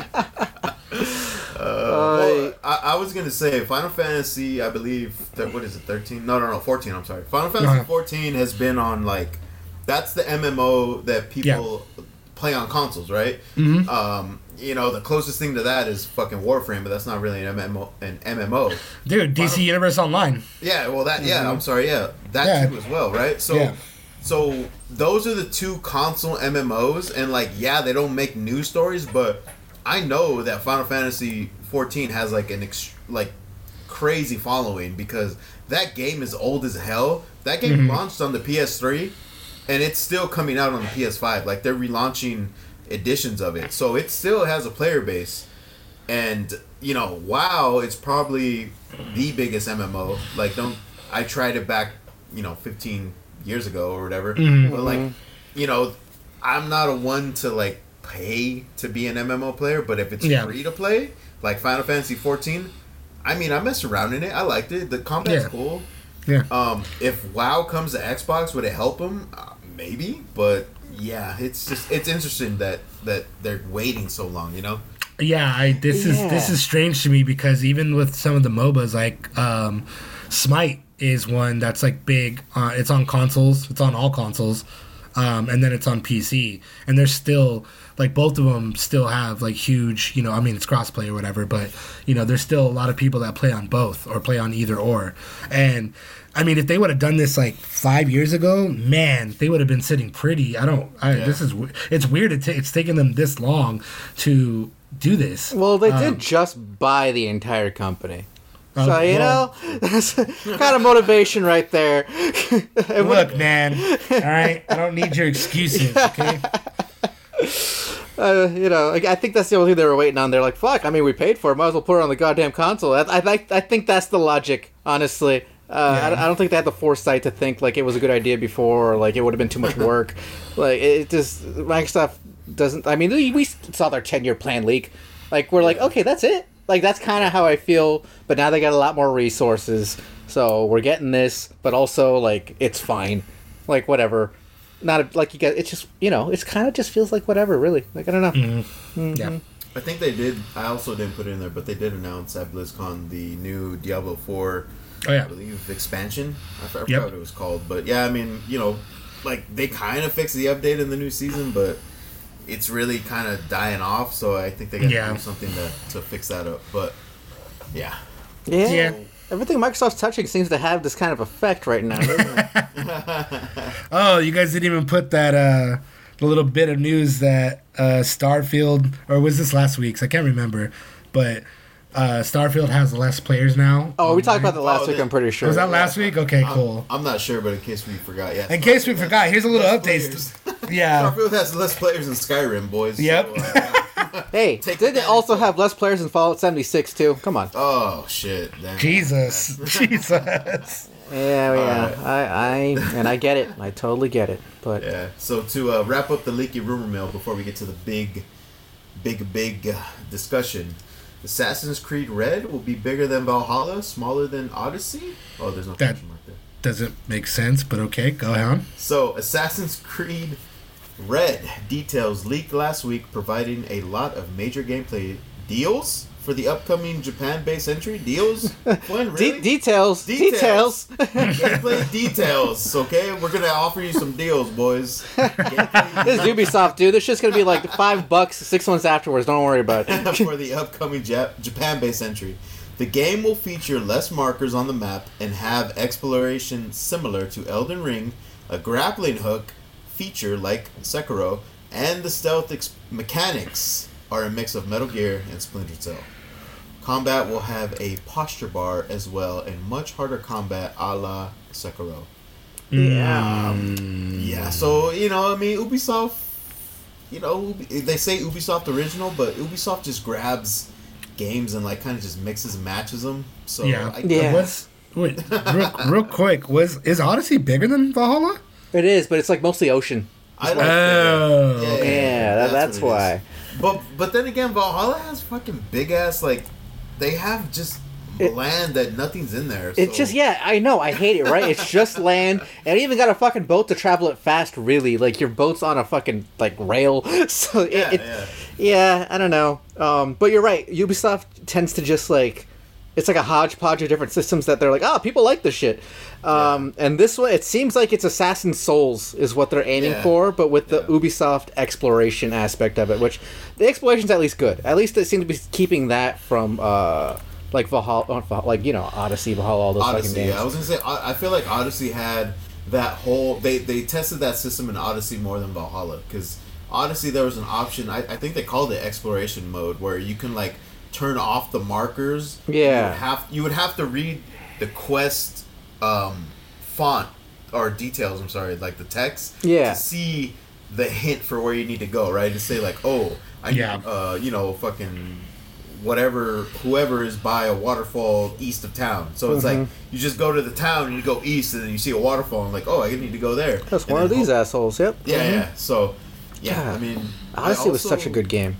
Well, I, I was gonna say Final Fantasy. I believe that what is it? Thirteen? No, no, no. Fourteen. I'm sorry. Final Fantasy Uh-huh. fourteen has been on like that's the M M O that people play on consoles, right? Mm-hmm. Um, you know, the closest thing to that is fucking Warframe, but that's not really an M M O. An M M O. Dude, D C Universe Online. Yeah. Well, that. Yeah. I'm sorry. Yeah, that Yeah. too as well, right? So. Yeah. So those are the two console M M Os, and like, yeah, they don't make news stories, but I know that Final Fantasy fourteen has like an ex- like crazy following because that game is old as hell. That game Mm-hmm. launched on the P S three, and it's still coming out on the P S five. Like they're relaunching editions of it, so it still has a player base. And you know, WoW is probably the biggest M M O. Like, don't I tried it back, you know, fifteen years ago or whatever. But like, you know, I'm not a one to like pay to be an M M O player, but if it's Yeah. free to play, like Final Fantasy fourteen, I mean, I messed around in it. I liked it. The combat's Yeah. cool. Yeah. Um, if WoW comes to Xbox, would it help them? Uh, maybe, but yeah, it's just it's interesting that that they're waiting so long. You know. Yeah, I this is Yeah. this is strange to me because even with some of the MOBAs, like um, Smite is one that's like big. Uh, it's on consoles. It's on all consoles, um, and then it's on P C. And there's still like both of them still have like huge. You know, I mean it's crossplay or whatever, but you know there's still a lot of people that play on both or play on either or. And I mean if they would have done this like five years ago, man, they would have been sitting pretty. I don't. I, Yeah. This is w- it's weird. It ta- it's taken them this long to do this. Well, they did Um, just buy the entire company. Oh, So, you well- know, that's kind of motivation right there. It would- Look, man. All right, I don't need your excuses. Okay. uh, you know, like, I think that's the only thing they were waiting on. They're like, fuck, I mean, we paid for it. Might as well put it on the goddamn console. I, I, think- I think that's the logic, honestly. Uh, Yeah. I, I don't think they had the foresight to think, like, it was a good idea before, or, like, it would have been too much work. Like, it just, Microsoft doesn't, I mean, we we saw their ten-year plan leak. Like, we're like, okay, that's it. Like, that's kind of how I feel, but now they got a lot more resources, so we're getting this, but also, like, it's fine. Like, whatever. Not a, like, you get, it's just, you know, it's kind of just feels like whatever, really. Like, I don't know. Mm-hmm. Yeah. I think they did. I also didn't put it in there, but they did announce at BlizzCon the new Diablo four, Oh yeah. I believe, expansion. I forgot Yep. what it was called, but yeah, I mean, you know, like they kind of fixed the update in the new season, but it's really kind of dying off. So I think they got to Yeah. do something to to fix that up. But yeah, Yeah. Yeah. Everything Microsoft's touching seems to have this kind of effect right now, doesn't it? Oh, you guys didn't even put that uh, the little bit of news that uh, Starfield, or was this last week's? I can't remember, but uh, Starfield has less players now. Oh, we talked about that last Oh, week, they- I'm pretty sure. Was that last week? Okay, cool. I'm not sure, but in case we forgot, yeah. In case we forgot, here's a little Less update. players. Yeah. Starfield has less players than Skyrim, boys. Yep. So, uh, Hey, Take did they that. also have less players in Fallout seventy-six, too? Come on. oh shit! Damn. Jesus. Jesus. Yeah, yeah. Alright. I, I, and I get it. I totally get it. But Yeah. So to uh, wrap up the leaky rumor mill before we get to the big, big, big uh, discussion, Assassin's Creed Red will be bigger than Valhalla, smaller than Odyssey. Oh, there's no That- question mark there. Doesn't make sense, but okay, go on. So Assassin's Creed Red details leaked last week, providing a lot of major gameplay deals for the upcoming Japan-based entry. Deals? When, really? de- details, details. Details. Gameplay details. Okay, we're gonna offer you some deals, boys. Gameplay This is Ubisoft, dude. This shit's gonna be like five bucks six months afterwards. Don't worry about it. for the upcoming Jap- Japan-based entry. The game will feature less markers on the map and have exploration similar to Elden Ring, a grappling hook feature like Sekiro, and the stealth ex- mechanics are a mix of Metal Gear and Splinter Cell. Combat will have a posture bar as well, and much harder combat a la Sekiro. Yeah. Yeah, so, you know, I mean, Ubisoft, you know, Ubi- they say Ubisoft original, but Ubisoft just grabs games and like kind of just mixes and matches them. So Yeah. I, Yeah. What's wait, real, real quick, was is Odyssey bigger than Valhalla? It is, but it's like mostly ocean. I like Oh. that. Yeah, that, that's, what it why. is. But but then again, Valhalla has fucking big ass like they have just It- land that nothing's in there. It's so- just, yeah, I know, I hate it, right? It's just land, and you even got a fucking boat to travel it fast, really. Like, your boat's on a fucking, like, rail. So, it, Yeah, it, yeah. yeah, I don't know. Um, but you're right, Ubisoft tends to just, like, it's like a hodgepodge of different systems that they're like, oh, people like this shit. Um, And this one, it seems like it's Assassin's Souls is what they're aiming Yeah. for, but with the Yeah. Ubisoft exploration aspect of it, which the exploration's at least good. At least they seem to be keeping that from, uh, like Valhalla, not Valhalla, like, you know, Odyssey, Valhalla, all those fucking Odyssey. games. Yeah, I was gonna say I, I feel like Odyssey had that whole they they tested that system in Odyssey more than Valhalla because Odyssey there was an option I, I think they called it exploration mode where you can like turn off the markers. Yeah. You would have you would have to read the quest um, font or details. I'm sorry, like the text. Yeah. To see the hint for where you need to go. Right. To say like, oh, I need, Yeah. uh, you know, fucking. Whatever, whoever is by a waterfall east of town. So it's Mm-hmm. like you just go to the town and you go east, and then you see a waterfall, and like, oh, I need to go there. That's And one of then these hope- assholes, yep. Yeah, Mhm. yeah. So, yeah, God. I mean, I Odyssey was also- such a good game.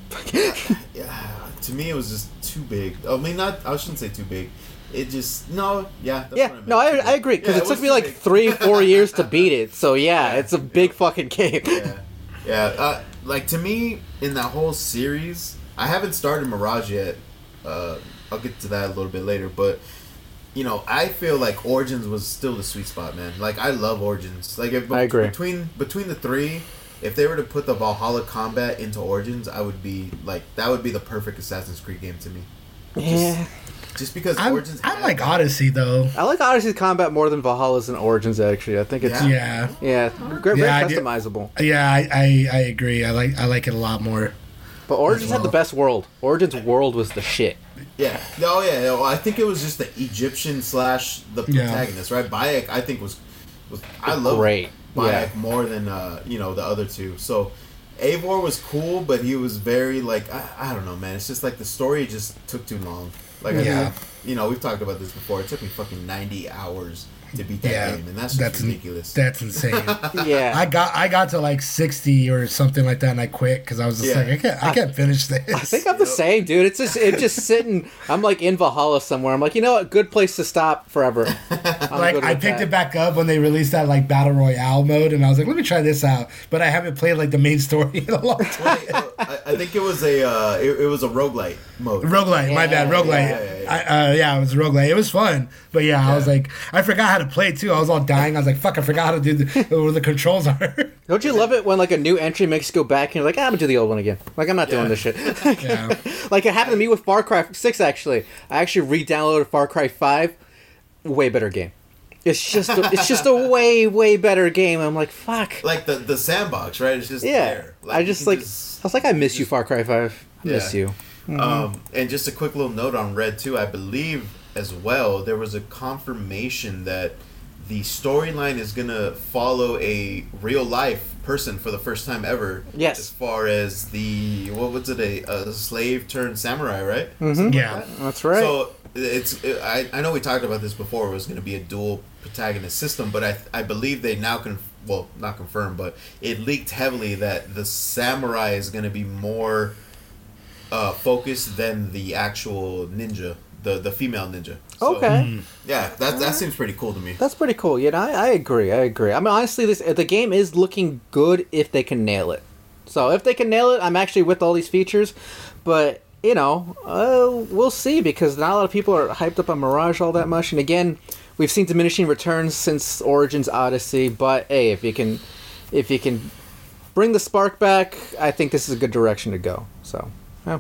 Yeah, to me it was just too big. I mean, not. I shouldn't say too big. It just no. Yeah. That's Yeah, what I meant, no, I, too big. I agree, because Yeah, it took was me too like big. three, four years to beat it, so yeah, it's a big fucking game. Yeah, yeah. Uh, like to me, in that whole series, I haven't started Mirage yet. Uh, I'll get to that a little bit later, but you know, I feel like Origins was still the sweet spot, man. Like I love Origins. Like if I agree. between between the three, if they were to put the Valhalla combat into Origins, I would be like that would be the perfect Assassin's Creed game to me. Yeah. Just because I, Origins, I had like that- Odyssey though. I like Odyssey's combat more than Valhalla's and Origins, actually. I think it's, Yeah. yeah, Yeah, great, Yeah, I very did- customizable. yeah, I, I, I agree. I like I like it a lot more. But Origins had the well. best world. Origins world was the shit. Yeah. Oh yeah. No, I think it was just the Egyptian slash the Yeah. protagonist, right? Bayek, I think was was I love Great. Bayek Yeah. more than uh, you know the other two. So Eivor was cool, but he was very like I, I don't know, man. It's just like the story just took too long. Like I Yeah. mean, you know, we've talked about this before. It took me fucking ninety hours to beat that Yeah, game, and that's just that's ridiculous. That's insane. Yeah. I got I got to like sixty or something like that, and I quit because I was just Yeah. like, I can't I can't finish this. I think I'm the same, dude. It's just it's just sitting. I'm like in Valhalla somewhere. I'm like, you know what? Good place to stop forever. I'm like good I with picked that. it back up when they released that like battle royale mode, and I was like, let me try this out. But I haven't played like the main story in a long time. I, I think it was a uh, it, it was a roguelite mode. Roguelite, my bad, Yeah, roguelite. yeah, yeah, yeah. I, uh, yeah, it was roguelite. It was fun, but yeah, I was Yeah. like, I forgot how to play it too. I was all dying. I was like, fuck, I forgot how to do the, where the controls are. Don't you love it when like a new entry makes you go back and you're like, ah, I'm gonna do the old one again. Like I'm not doing Yeah. this shit. Yeah. Like it happened to me with Far Cry Six. Actually, I actually re-downloaded Far Cry Five. Way better game. It's just a, it's just a way way better game. I'm like, fuck. Like the the sandbox, right? It's just Yeah. there. I you just can like I was like, I miss you, Far Cry Five. I miss Yeah. you. Um, and just a quick little note on Red too. I believe as well there was a confirmation that the storyline is gonna follow a real life person for the first time ever. Yes. As far as the what was it a, a slave turned samurai, right? Yeah. That's right. So it's it, I I know we talked about this before. It was going to be a dual protagonist system, but I I believe they now can well not confirmed, but it leaked heavily that the samurai is going to be more uh, focused than the actual ninja, the the female ninja. So, okay. Yeah, that that seems pretty cool to me. That's pretty cool. Yeah, I, I agree. I agree. I mean, honestly, this the game is looking good if they can nail it. So if they can nail it, I'm actually with all these features. But you know, uh, we'll see because not a lot of people are hyped up on Mirage all that much. And again, we've seen diminishing returns since Origins Odyssey. But hey, if you can, if you can bring the spark back, I think this is a good direction to go. So, yeah.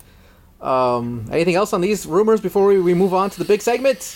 Um, anything else on these rumors before we, we move on to the big segment?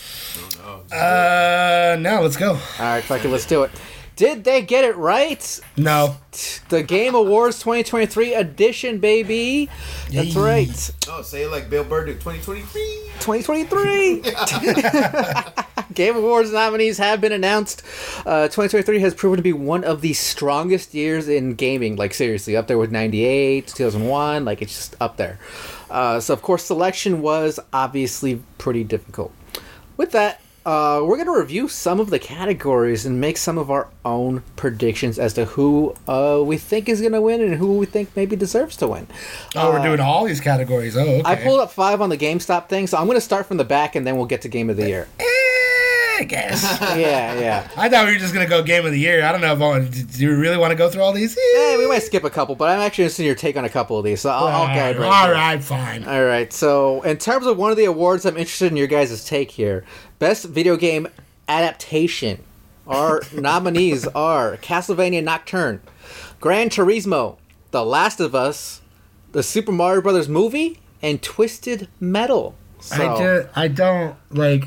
Uh, now let's go. All right, fuck it, let's do it. Did they get it right? No. The Game Awards twenty twenty-three edition, baby. That's Yay. right. Oh, say it like Bill Burr did twenty twenty-three. twenty twenty-three. Game Awards nominees have been announced. Uh, twenty twenty-three has proven to be one of the strongest years in gaming. Like, seriously, up there with ninety-eight, two thousand one. Like, it's just up there. Uh, so, of course, selection was obviously pretty difficult. With that, uh, we're going to review some of the categories and make some of our own predictions as to who uh, we think is going to win and who we think maybe deserves to win. Oh, we're doing all these categories. Oh, okay. I pulled up five on the GameStop thing, so I'm going to start from the back and then we'll get to Game of the Year. Eh, I guess. Yeah, yeah. I thought we were just going to go Game of the Year. I don't know if I want, do you really want to go through all these? Eh, we might skip a couple, but I'm actually interested in your take on a couple of these, so I'll, I'll guide right all here. right, fine. All right, so in terms of one of the awards, I'm interested in your guys' take here. Best video game adaptation. Our nominees are Castlevania Nocturne, Gran Turismo, The Last of Us, the Super Mario Brothers movie, and Twisted Metal. So, I, just, I don't, like...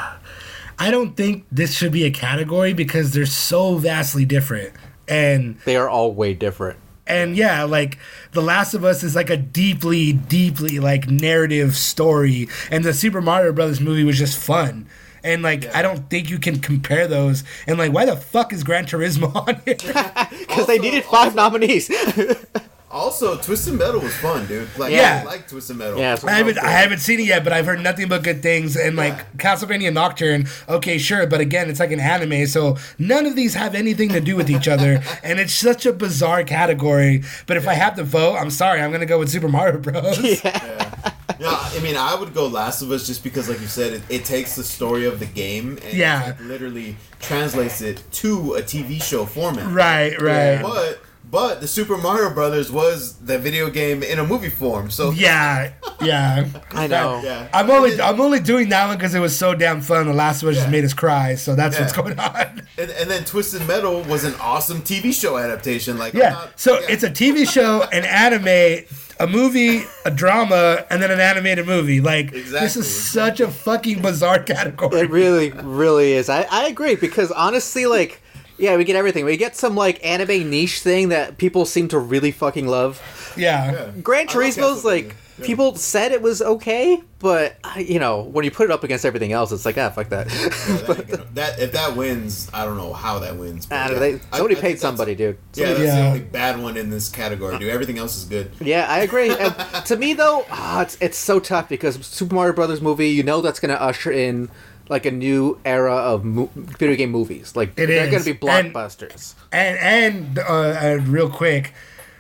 I don't think this should be a category because they're so vastly different. And they are all way different. And yeah, like The Last of Us is like a deeply, deeply like narrative story, and the Super Mario Brothers movie was just fun. And like, yeah. I don't think you can compare those. And like, why the fuck is Gran Turismo on here? Because they needed five also, nominees. Also, Twisted Metal was fun, dude. Like, yeah. I like Twisted Metal. Yeah, I haven't, I haven't seen it yet, but I've heard nothing but good things. And like yeah. Castlevania Nocturne, okay, sure, but again, it's like an anime, so none of these have anything to do with each other, and it's such a bizarre category. But if yeah. I have to vote, I'm sorry, I'm gonna go with Super Mario Bros. Yeah. yeah. Yeah, I mean, I would go Last of Us just because, like you said, it, it takes the story of the game and yeah. like, literally translates it to a T V show format. Right, right. But but the Super Mario Brothers was the video game in a movie form. So yeah, yeah. I know. Yeah. I'm only I'm only doing that one because it was so damn fun. The Last of Us yeah. just made us cry, so that's yeah. what's going on. And, and then Twisted Metal was an awesome T V show adaptation. Like yeah, not, so yeah. it's a T V show, an anime, a movie, a drama, and then an animated movie. Like, exactly. this is such a fucking bizarre category. It really, really is. I, I agree, because honestly, like, yeah, we get everything. We get some, like, anime niche thing that people seem to really fucking love. Yeah. yeah. Gran Turismo's, like, yeah. people said it was okay, but, you know, when you put it up against everything else, it's like, ah, fuck that. Yeah, that, gonna, that if that wins, I don't know how that wins. But, yeah. they, somebody I, I paid somebody, dude. Somebody, Somebody, yeah, that's yeah. the only bad one in this category, dude. Everything else is good. Yeah, I agree. And to me, though, oh, it's it's so tough because Super Mario Brothers movie, you know, that's going to usher in like a new era of mo- video game movies. Like it they're going to be And- blockbusters. And and uh, uh, real quick,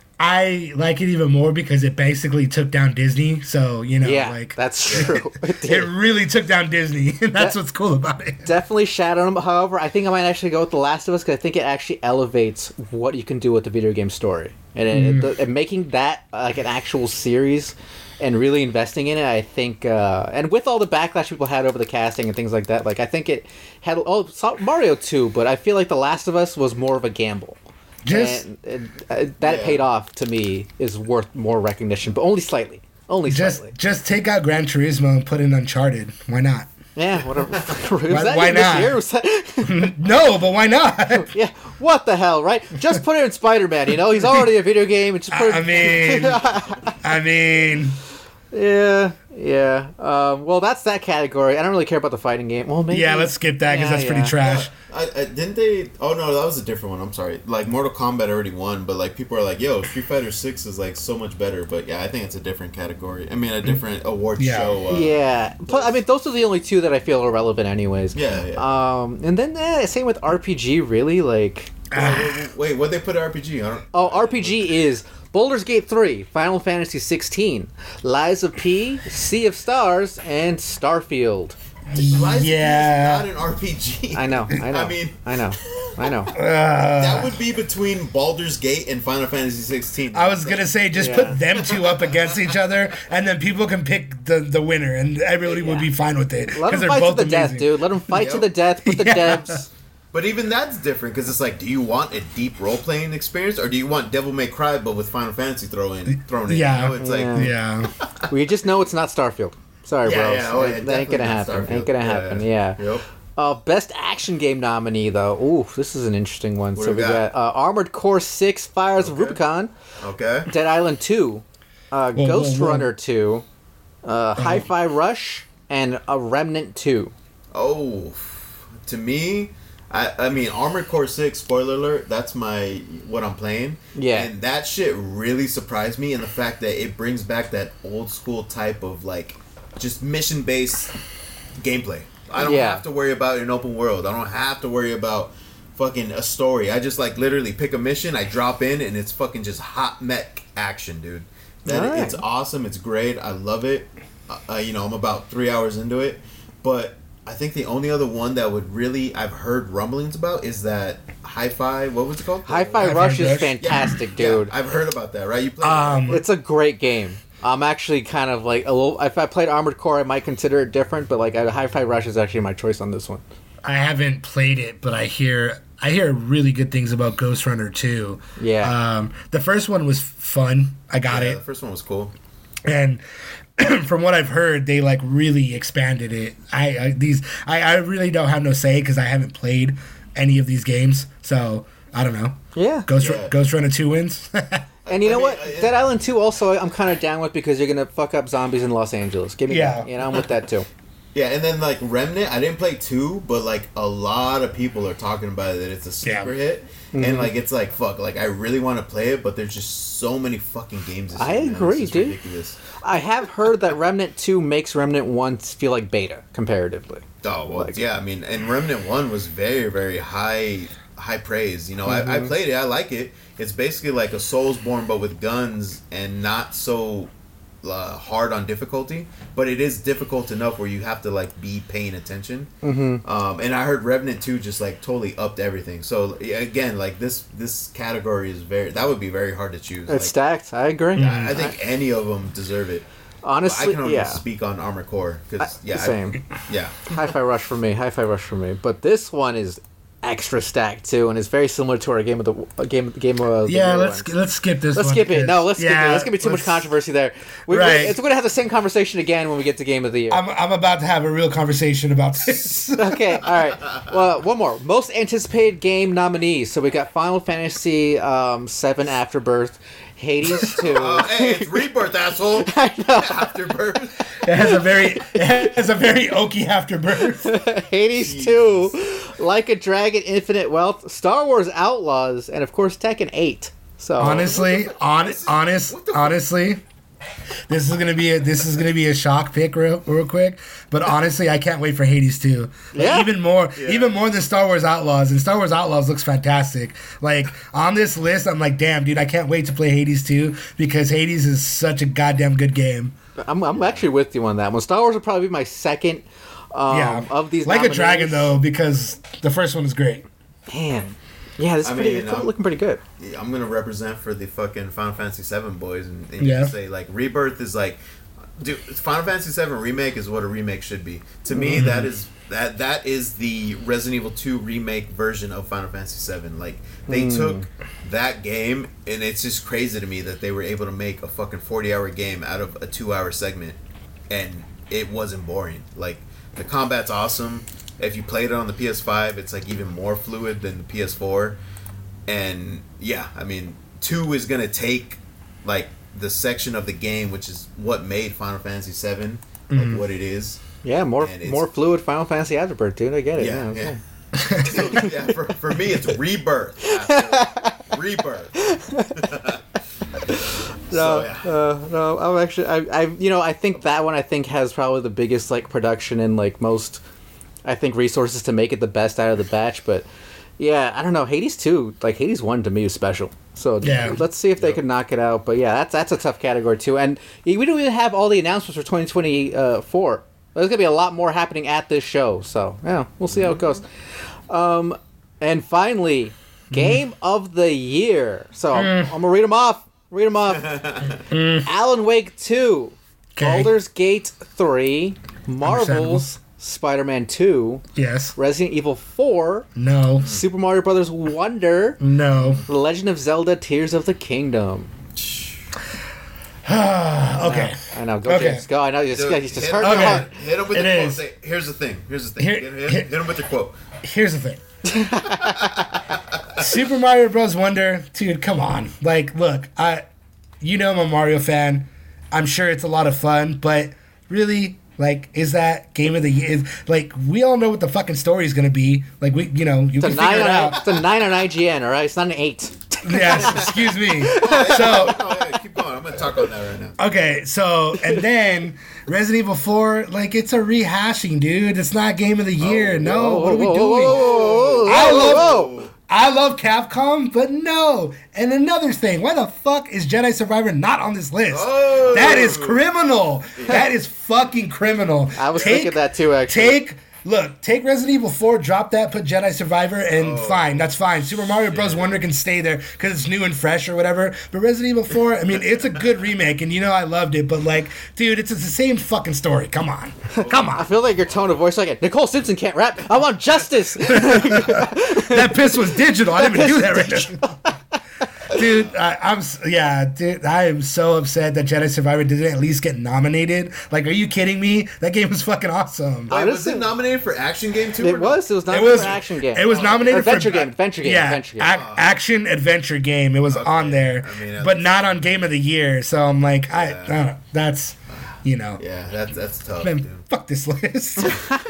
I like it even more because it basically took down Disney. So you know, yeah, like that's true. It, it really took down Disney, and that's that, what's cool about it. Definitely shadowed them. However, I think I might actually go with The Last of Us because I think it actually elevates what you can do with the video game story, and, it, Mm. it, and making that like an actual series. And really investing in it, I think, uh, and with all the backlash people had over the casting and things like that, like I think it had oh saw Mario too, but I feel like The Last of Us was more of a gamble. Just and, and, uh, that yeah. paid off to me is worth more recognition, but only slightly, only just slightly. just take out Gran Turismo and put in Uncharted. Why not? Yeah, whatever. Was Why- that why in this not? year? Was that- No, but why not? yeah, what the hell, right? Just put it in Spider-Man. You know, he's already a video game. And just put I, I it... mean, I mean. Yeah, yeah. Um, well, that's that category. I don't really care about the fighting game. Well, maybe. Yeah, let's skip that because Yeah, that's pretty yeah. trash. I, I didn't they? Oh no, that was a different one. I'm sorry. Like Mortal Kombat already won, but like people are like, "Yo, Street Fighter Six is like so much better." But yeah, I think it's a different category. I mean, a different award Yeah. show. Uh, Yeah, but I mean, those are the only two that I feel are relevant, anyways. Yeah, yeah. Um, and then eh, same with R P G. Really, like, Wait, wait, wait, what'd they put R P G? I don't. oh, R P G is Baldur's Gate three, Final Fantasy sixteen, Lies of P, Sea of Stars, and Starfield. Lies Yeah. of P is not an R P G. I know, I know, I mean, I know, I know. that would be between Baldur's Gate and Final Fantasy sixteen. I was gonna say just Yeah. put them two up against each other, and then people can pick the, the winner, and everybody would be fine with it Let because them they're fight to both the amazing. death, dude. Let them fight to Yep. the death. Put the Yeah. devs. But even that's different because it's like, do you want a deep role playing experience, or do you want Devil May Cry but with Final Fantasy throw in, thrown in? Yeah. You know, it's Yeah. like Yeah, We just know it's not Starfield. Sorry, Yeah, bros. yeah, oh, yeah, that ain't definitely gonna not happen. Starfield. Ain't gonna Yeah, happen. yeah. Yeah. Yep. Uh, best action game nominee though. Ooh, this is an interesting one. What so do we we got, got? uh, Armored Core Six: Fires of Okay. Rubicon, Okay. Dead Island Two, uh, Whoa, Ghost whoa, whoa. Runner Two, uh, Hi-Fi Rush, and a Remnant Two. Oh. to me, I, I mean, Armored Core six, spoiler alert, that's my what I'm playing. Yeah. And that shit really surprised me in the fact that it brings back that old school type of like just mission based gameplay. I don't Yeah. have to worry about an open world. I don't have to worry about fucking a story. I just like literally pick a mission, I drop in, and it's fucking just hot mech action, dude. That Alright. It's awesome. It's great. I love it. Uh, you know, I'm about three hours into it, but I think the only other one that would really I've heard rumblings about is that Hi-Fi. What was it called? Hi-Fi Hi-Fi Rush is Rush? fantastic, Yeah, dude. I've heard about that. Right? You played Um, it? It's a great game. I'm actually kind of like a little. If I played Armored Core, I might consider it different, but like Hi-Fi Rush is actually my choice on this one. I haven't played it, but I hear I hear really good things about Ghost Runner two. Yeah. Um, the first one was fun. I got Yeah, it. the first one was cool. And from what I've heard, they like really expanded it. I, I these I, I really don't have no say because I haven't played any of these games, so I don't know. Yeah. Ghost Yeah. Ghost Runner two wins. And you know I mean, what? uh, Dead Island two also I'm kind of down with because you're gonna fuck up zombies in Los Angeles. Give me Yeah. that. You know, I'm with that too. Yeah, and then like Remnant, I didn't play two, but like a lot of people are talking about it that it's a sleeper Yeah. hit, Mm-hmm. and like it's like fuck, like I really want to play it, but there's just so many fucking games. This I year, man. It's agree, just dude. Ridiculous. I have heard that Remnant two makes Remnant one feel like beta comparatively. Oh well, Like- yeah. I mean, and Remnant One was very, very high, high praise. You know, I, I played it. I like it. It's basically like a Soulsborne, but with guns and not so uh, hard on difficulty. But it is difficult enough where you have to like be paying attention. Mm-hmm. Um, and I heard Revenant Two just like totally upped everything. So yeah, again, like this this category is very that would be very hard to choose. It's Like, stacked. I agree. I, I think any of them deserve it. But I Honestly, can only yeah. speak on Armored Core because yeah, I- Same. yeah. Hi-Fi Rush for me. Hi-Fi Rush for me. But this one is extra stacked too, and it's very similar to our game of the uh, game game of the yeah, year let's one. let's skip this. Let's one skip it. because- No, let's skip yeah, it. Let's give it too much let's- controversy there. We, Right. It's going to have the same conversation again when we get to game of the year. I'm I'm about to have a real conversation about this. Okay, all right. Well, one more. Most anticipated game nominees. So we got Final Fantasy um, seven Afterbirth, Hades two. Oh, hey, it's Rebirth, asshole. I know. Afterbirth. It has a very it has a very oaky afterbirth. Hades two, Like a Dragon, Infinite Wealth, Star Wars Outlaws, and of course Tekken eight. So Honestly, on honest, honestly, this is gonna be a this is gonna be a shock pick real real quick. But honestly, I can't wait for Hades two. Like, Yeah. even more, even more than Star Wars Outlaws. And Star Wars Outlaws looks fantastic. Like on this list, I'm like, damn, dude, I can't wait to play Hades two because Hades is such a goddamn good game. I'm, I'm actually with you on that one. Star Wars will probably be my second um, Yeah, of these. like a nominees. dragon though, because the first one is great. Man, yeah, this is I pretty, mean, it's um, looking pretty good. Yeah, I'm gonna represent for the fucking Final Fantasy seven boys and, and Yeah. say like Rebirth is like, dude, Final Fantasy seven remake is what a remake should be. To Mm-hmm. me, that is that that is the Resident Evil two remake version of Final Fantasy seven. Like they Mm. took that game, and it's just crazy to me that they were able to make a fucking forty hour game out of a two hour segment, and it wasn't boring. Like the combat's awesome. If you played it on the P S five, it's like even more fluid than the P S four. And yeah, I mean, two is gonna take like the section of the game which is what made Final Fantasy seven Mm-hmm. like what it is. Yeah, more And it's- more fluid Final Fantasy Afterbirth, dude. I get it. Yeah, Yeah, yeah. okay. So, yeah, for, for me, it's rebirth. Asshole. Rebirth. No, So, yeah. uh, no, I'm actually, I, I, you know, I think that one I think has probably the biggest like production and like most, I think resources to make it the best out of the batch. But yeah, I don't know. Hades two, like Hades one to me is special. So Yeah. let's see if they Yep. can knock it out. But yeah, that's that's a tough category too. And we don't even have all the announcements for twenty twenty-four. There's gonna be a lot more happening at this show. So yeah, we'll see how it goes. Um, and finally, game of the year. So I'm gonna read them off. Read them off. Alan Wake two, Okay. Baldur's Gate three, Marvel's Spider-Man two, Yes. Resident Evil four, No. Super Mario Brothers Wonder, No. The Legend of Zelda: Tears of the Kingdom. Okay. I know. Go, Okay. James. Go. I know. You just, Dude, you just hit, hurt okay. your heart. hit him with It the quote. is. Say, here's the thing. Here's the thing. Here- hit, hit, here- hit him with the quote. Here's the thing. Super Mario Bros. Wonder, dude, come on. Like, look, I, you know I'm a Mario fan. I'm sure it's a lot of fun, but really, Like, is that game of the year? Is, like, we all know what the fucking story is gonna be. Like, we, you know, you It's a can nine figure it on out. it's a nine on I G N. All right, it's not an eight. Yes, excuse me. Oh, So, yeah, keep going. I'm gonna talk on that right now. okay, so and then Resident Evil four, like, it's a rehashing, dude. It's not game of the year. no, what are we Whoa, doing? whoa, whoa, whoa, I whoa, love, whoa. I love Capcom, but no. And another thing, why the fuck is Jedi Survivor not on this list? Oh. That is criminal. That is fucking criminal. I was thinking that too, actually. Take look, take Resident Evil four, drop that, put Jedi Survivor, and fine, that's fine. Super Mario Bros. Wonder can stay there because it's new and fresh or whatever. But Resident Evil four, I mean, it's a good remake, and you know I loved it. But like, dude, it's, it's the same fucking story. Come on, come I on. feel like your tone of voice like Nicole Simpson can't rap. I want justice. That piss was digital. I didn't even do that right now. Dude, I, I'm s- yeah, dude. I am so upset that Jedi Survivor didn't at least get nominated. Like, are you kidding me? That game was fucking awesome. Wait, was Honestly- it nominated for action game too? or It no? was. It was not It was for action game. It was nominated adventure for game. Adventure game. Yeah, Adventure game. ac- action adventure game. It was on there, I mean, but not on Game of the Year. So I'm like, I, I don't know. That's, you know, Yeah, that's that's tough. man, dude. fuck this list.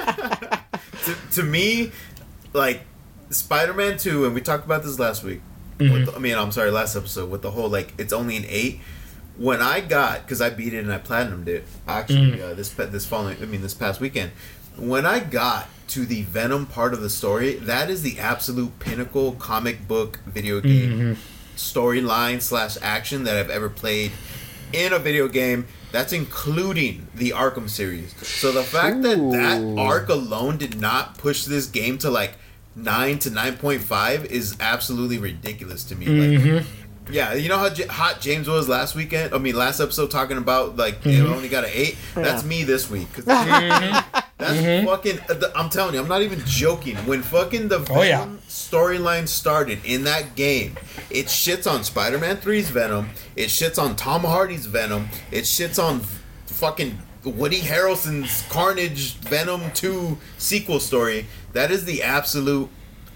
to, to me, like Spider-Man two, and we talked about this last week. Mm-hmm. With the, I mean, I'm sorry, last episode with the whole like it's only an eight. When I got, because I beat it and I platinumed it actually Mm. uh, this pe- this following, I mean this past weekend. When I got to the Venom part of the story, that is the absolute pinnacle comic book video game Mm-hmm. storyline slash action that I've ever played in a video game. That's including the Arkham series. So the fact that that Ooh. arc alone did not push this game to like nine to nine point five is absolutely ridiculous to me. Like, yeah, you know how J- hot James was last weekend? I mean, last episode talking about like it only got an eight. That's me this week. 'Cause that's fucking. uh, I'm telling you, I'm not even joking. When fucking the Venom Oh, yeah. storyline started in that game, it shits on Spider-Man three's Venom. It shits on Tom Hardy's Venom. It shits on fucking Woody Harrelson's Carnage Venom two sequel story. That is the absolute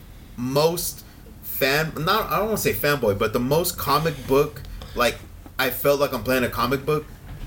most fan. Not I don't want to say fanboy, but the most comic book. Like I felt like I'm playing a comic book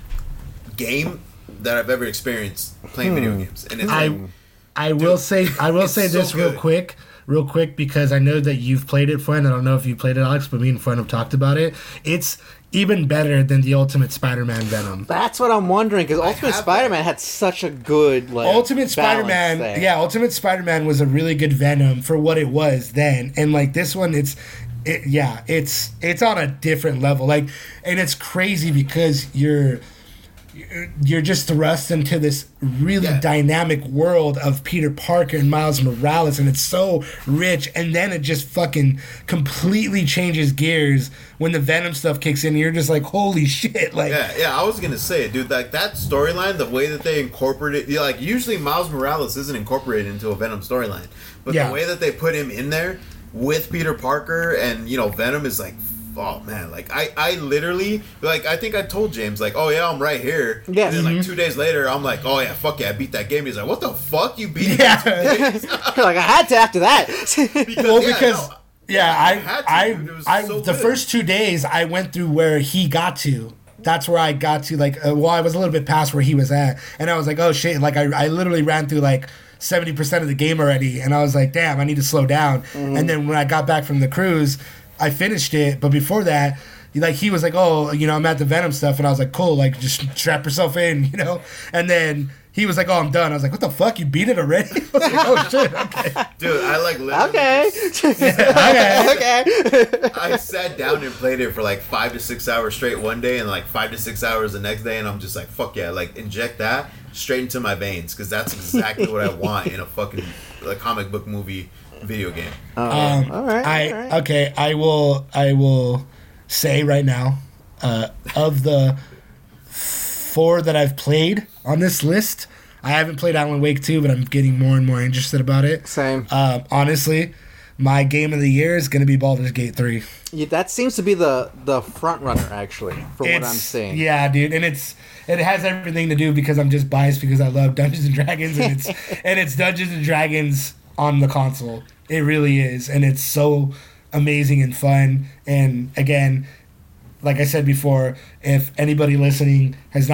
game that I've ever experienced playing video games, and it's like, I I will say I will it's say so this real good. quick, real quick because I know that you've played it, Fuen. I don't know if you played it, Alex, but me and Fuen have talked about it. It's even better than the Ultimate Spider-Man Venom. That's what I'm wondering because Ultimate have Spider-Man had such a good like Ultimate balance Spider-Man, there. yeah, Ultimate Spider-Man was a really good Venom for what it was then, and like this one, it's, it, yeah, it's it's on a different level, like, and it's crazy because you're you're just thrust into this really Yeah. dynamic world of Peter Parker and Miles Morales, and it's so rich, and then it just fucking completely changes gears when the Venom stuff kicks in. You're just like, holy shit, like. yeah, yeah. I was gonna say it, dude. Like that storyline, the way that they incorporated, yeah, like usually Miles Morales isn't incorporated into a Venom storyline, but Yeah. the way that they put him in there with Peter Parker and you know Venom is like. Oh man, like I, I literally like I think I told James like, oh yeah, I'm right here. Yes. And then Mm-hmm. like two days later, I'm like, oh yeah, fuck yeah, I beat that game. He's like, what the fuck, you beat it? Yeah. You're like I had to after that. Because, Well, yeah, because no, yeah, I, had to, I, dude. It was I, so the good. first two days I went through where he got to. That's where I got to. Like, uh, well, I was a little bit past where he was at, and I was like, oh shit! Like, I, I literally ran through like seventy percent of the game already, and I was like, damn, I need to slow down. Mm-hmm. And then when I got back from the cruise, I finished it, but before that. Like he was like, oh, you know, I'm at the Venom stuff, and I was like, cool, like just strap yourself in, you know. And then he was like, oh, I'm done. I was like, what the fuck, you beat it already? I was like, oh shit, okay, dude, I like literally Okay. okay. Okay. I sat down and played it for like five to six hours straight one day, and like five to six hours the next day, and I'm just like, fuck yeah, like inject that straight into my veins because that's exactly what I want in a fucking like, comic book movie video game. Um, All right, I all right. okay. I will. I will say right now, uh, of the four that I've played on this list, I haven't played Alan Wake two, but I'm getting more and more interested about it. Same. Um, honestly, my game of the year is going to be Baldur's Gate three. Yeah, that seems to be the the front runner actually for what I'm It's- seeing. Yeah, dude, and it's it has everything to do because I'm just biased because I love Dungeons and Dragons, and it's and it's Dungeons and Dragons on the console. It really is, and it's so amazing and fun. And again, like I said before, if anybody listening has not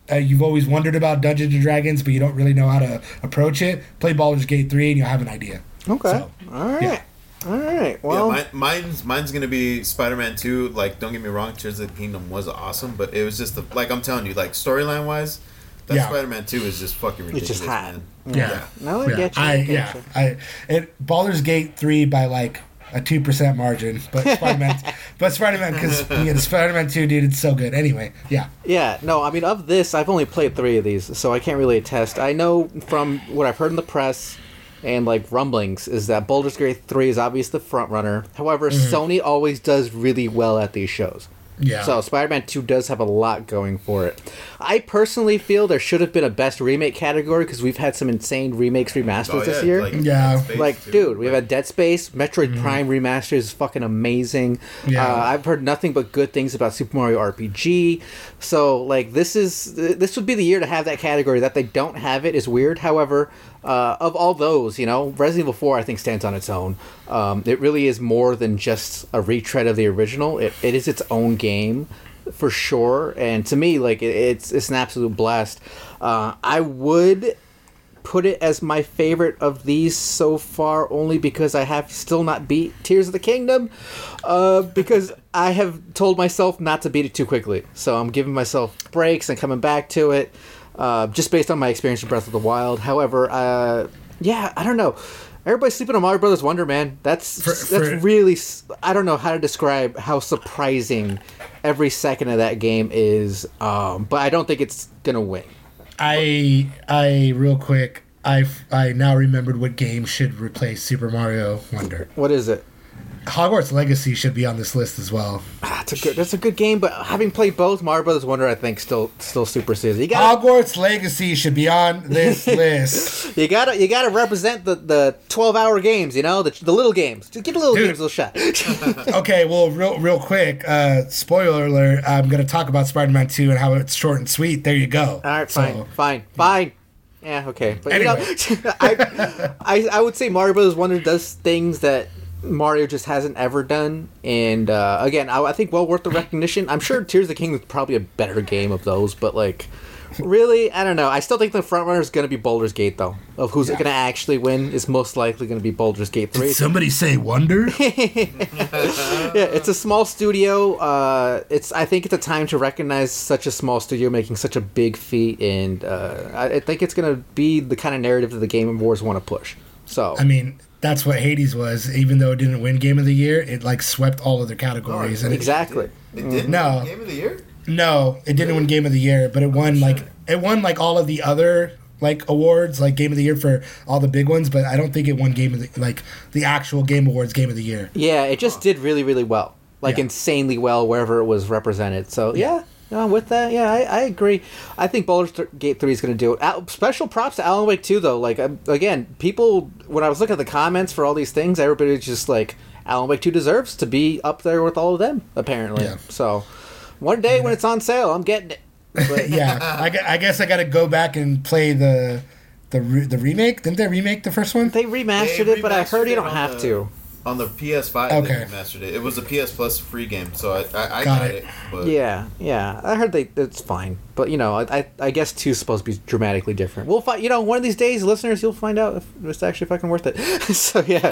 uh, you've always wondered about Dungeons and Dragons, but you don't really know how to approach it, play Baldur's Gate three and you'll have an idea. Okay. So, All right. yeah. All right. Well, yeah, mine, mine's mine's gonna be Spider-Man two. Like, don't get me wrong, Tears of the Kingdom was awesome, but it was just the, like I'm telling you, like storyline wise, that Yeah. Spider-Man two is just fucking ridiculous, just hot. man. Yeah. no, I yeah. get you. I, I get yeah. you. I, it, Baldur's Gate three by like a two percent margin, but Spider-Man, but Spider-Man, because yeah, the Spider-Man two, dude, it's so good. Anyway, yeah. Yeah, no, I mean, of this, I've only played three of these, so I can't really attest. I know from what I've heard in the press and, like, rumblings is that Baldur's Gate three is obviously the front runner. However, Mm-hmm. Sony always does really well at these shows. Yeah. So Spider-Man two does have a lot going for it. I personally feel there should have been a best remake category because we've had some insane remakes, remasters Oh, this yeah, year. like, Yeah. Dead Space, Like, too. dude, we've had Dead Space, Metroid Prime remaster is fucking amazing. Yeah. Uh, I've heard nothing but good things about Super Mario R P G. So, like, this is this would be the year to have that category. That they don't have it is weird. However, uh, of all those, you know, Resident Evil four I think stands on its own. Um, it really is more than just a retread of the original. It, it is its own game. For sure, and to me, like it, it's it's an absolute blast. Uh, I would put it as my favorite of these so far, only because I have still not beat Tears of the Kingdom, uh, because I have told myself not to beat it too quickly. So I'm giving myself breaks and coming back to it, uh, just based on my experience with Breath of the Wild. However, uh, yeah, I don't know. Everybody's sleeping on Mario Brothers Wonder, man. That's For- that's for- really. s- I don't know how to describe how surprising every second of that game is. Um, but I don't think it's gonna win. I, I, real quick, I, I now remembered what game should replace Super Mario Wonder. What is it? Hogwarts Legacy should be on this list as well. Ah, it's a good. That's a good game. But having played both, Mario Brothers Wonder, I think still still supersedes. You got Hogwarts Legacy should be on this list. you got to you got to represent the the twelve hour games. You know the the little games. Just give the little Dude. games a little shot. Okay, well, real real quick, uh, spoiler alert, I'm going to talk about Spider-Man two and how it's short and sweet. There you go. All right, So, fine, fine, fine. Yeah, okay. But Anyway. you know, I, I I would say Mario Brothers Wonder does things that Mario just hasn't ever done, and uh, again, I, I think well worth the recognition. I'm sure Tears of the Kingdom is probably a better game of those, but like, really, I don't know. I still think the front runner is going to be Baldur's Gate, though. Of who's going to actually win is most likely going to be Baldur's Gate three. Did somebody say Wonder? Yeah, it's a small studio. Uh, it's I think it's a time to recognize such a small studio making such a big feat, and uh, I, I think it's going to be the kind of narrative that the Game Awards want to push. So I mean, that's what Hades was. Even though it didn't win Game of the Year, it like swept all other categories. and it- exactly. It didn't No. win Game of the Year? No, it didn't win Game of the Year, but it won like it won like all of the other like awards, like Game of the Year for all the big ones. But I don't think it won Game of the like the actual Game Awards Game of the Year. Yeah, it just did really, really well. Like Yeah. insanely well wherever it was represented. So yeah, no, with that, yeah, I, I agree. I think Baldur's Th- Gate three is going to do it. Al- special props to Alan Wake two, though. Like um, again, people when I was looking at the comments for all these things, everybody's just like Alan Wake two deserves to be up there with all of them. Apparently, Yeah. so one day when it's on sale, I'm getting it. But, Yeah, I, gu- I guess I got to go back and play the the re- the remake. Didn't they remake the first one? they remastered They it, but I heard remastered you it don't on have the- to. On the P S five, Okay. they remastered it. It was a P S Plus free game, so I I, I Got got, it. it. But Yeah, yeah. I heard they it's fine, but you know, I I, I guess two's supposed to be dramatically different. We'll find, you know, one of these days, listeners, you'll find out if it's actually fucking worth it. So yeah.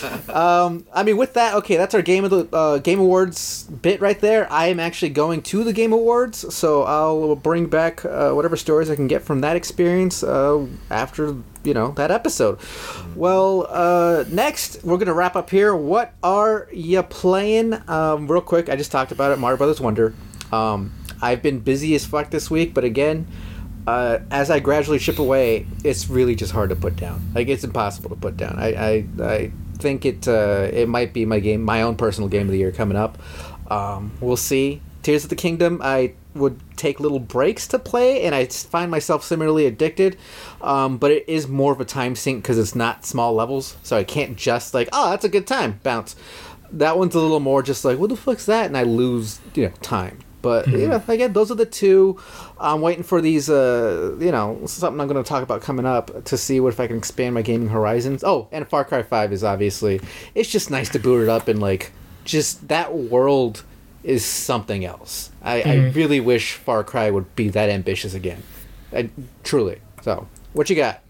um, I mean, with that, okay, that's our game of the uh, Game Awards bit right there. I am actually going to the Game Awards, so I'll bring back uh, whatever stories I can get from that experience uh, after you know that episode. Well, uh, next we're gonna wrap up here. What are you playing? Um, real quick, I just talked about it. Mario Brothers Wonder. Um, I've been busy as fuck this week, but again, uh, as I gradually chip away, it's really just hard to put down. Like it's impossible to put down. I I, I think it uh, it might be my game, my own personal game of the year coming up. Um, we'll see. Tears of the Kingdom, I would take little breaks to play, and I find myself similarly addicted. Um, but it is more of a time sink because it's not small levels, so I can't just like, oh, that's a good time, bounce. That one's a little more just like, what the fuck's that? And I lose, you know, time. But you know, again, those are the two. I'm waiting for these, uh, you know, something I'm going to talk about coming up to see what if I can expand my gaming horizons. Oh, and Far Cry five is obviously. It's just nice to boot it up and like, just that world is something else. I, mm-hmm. I really wish Far Cry would be that ambitious again. I, truly. So, what you got?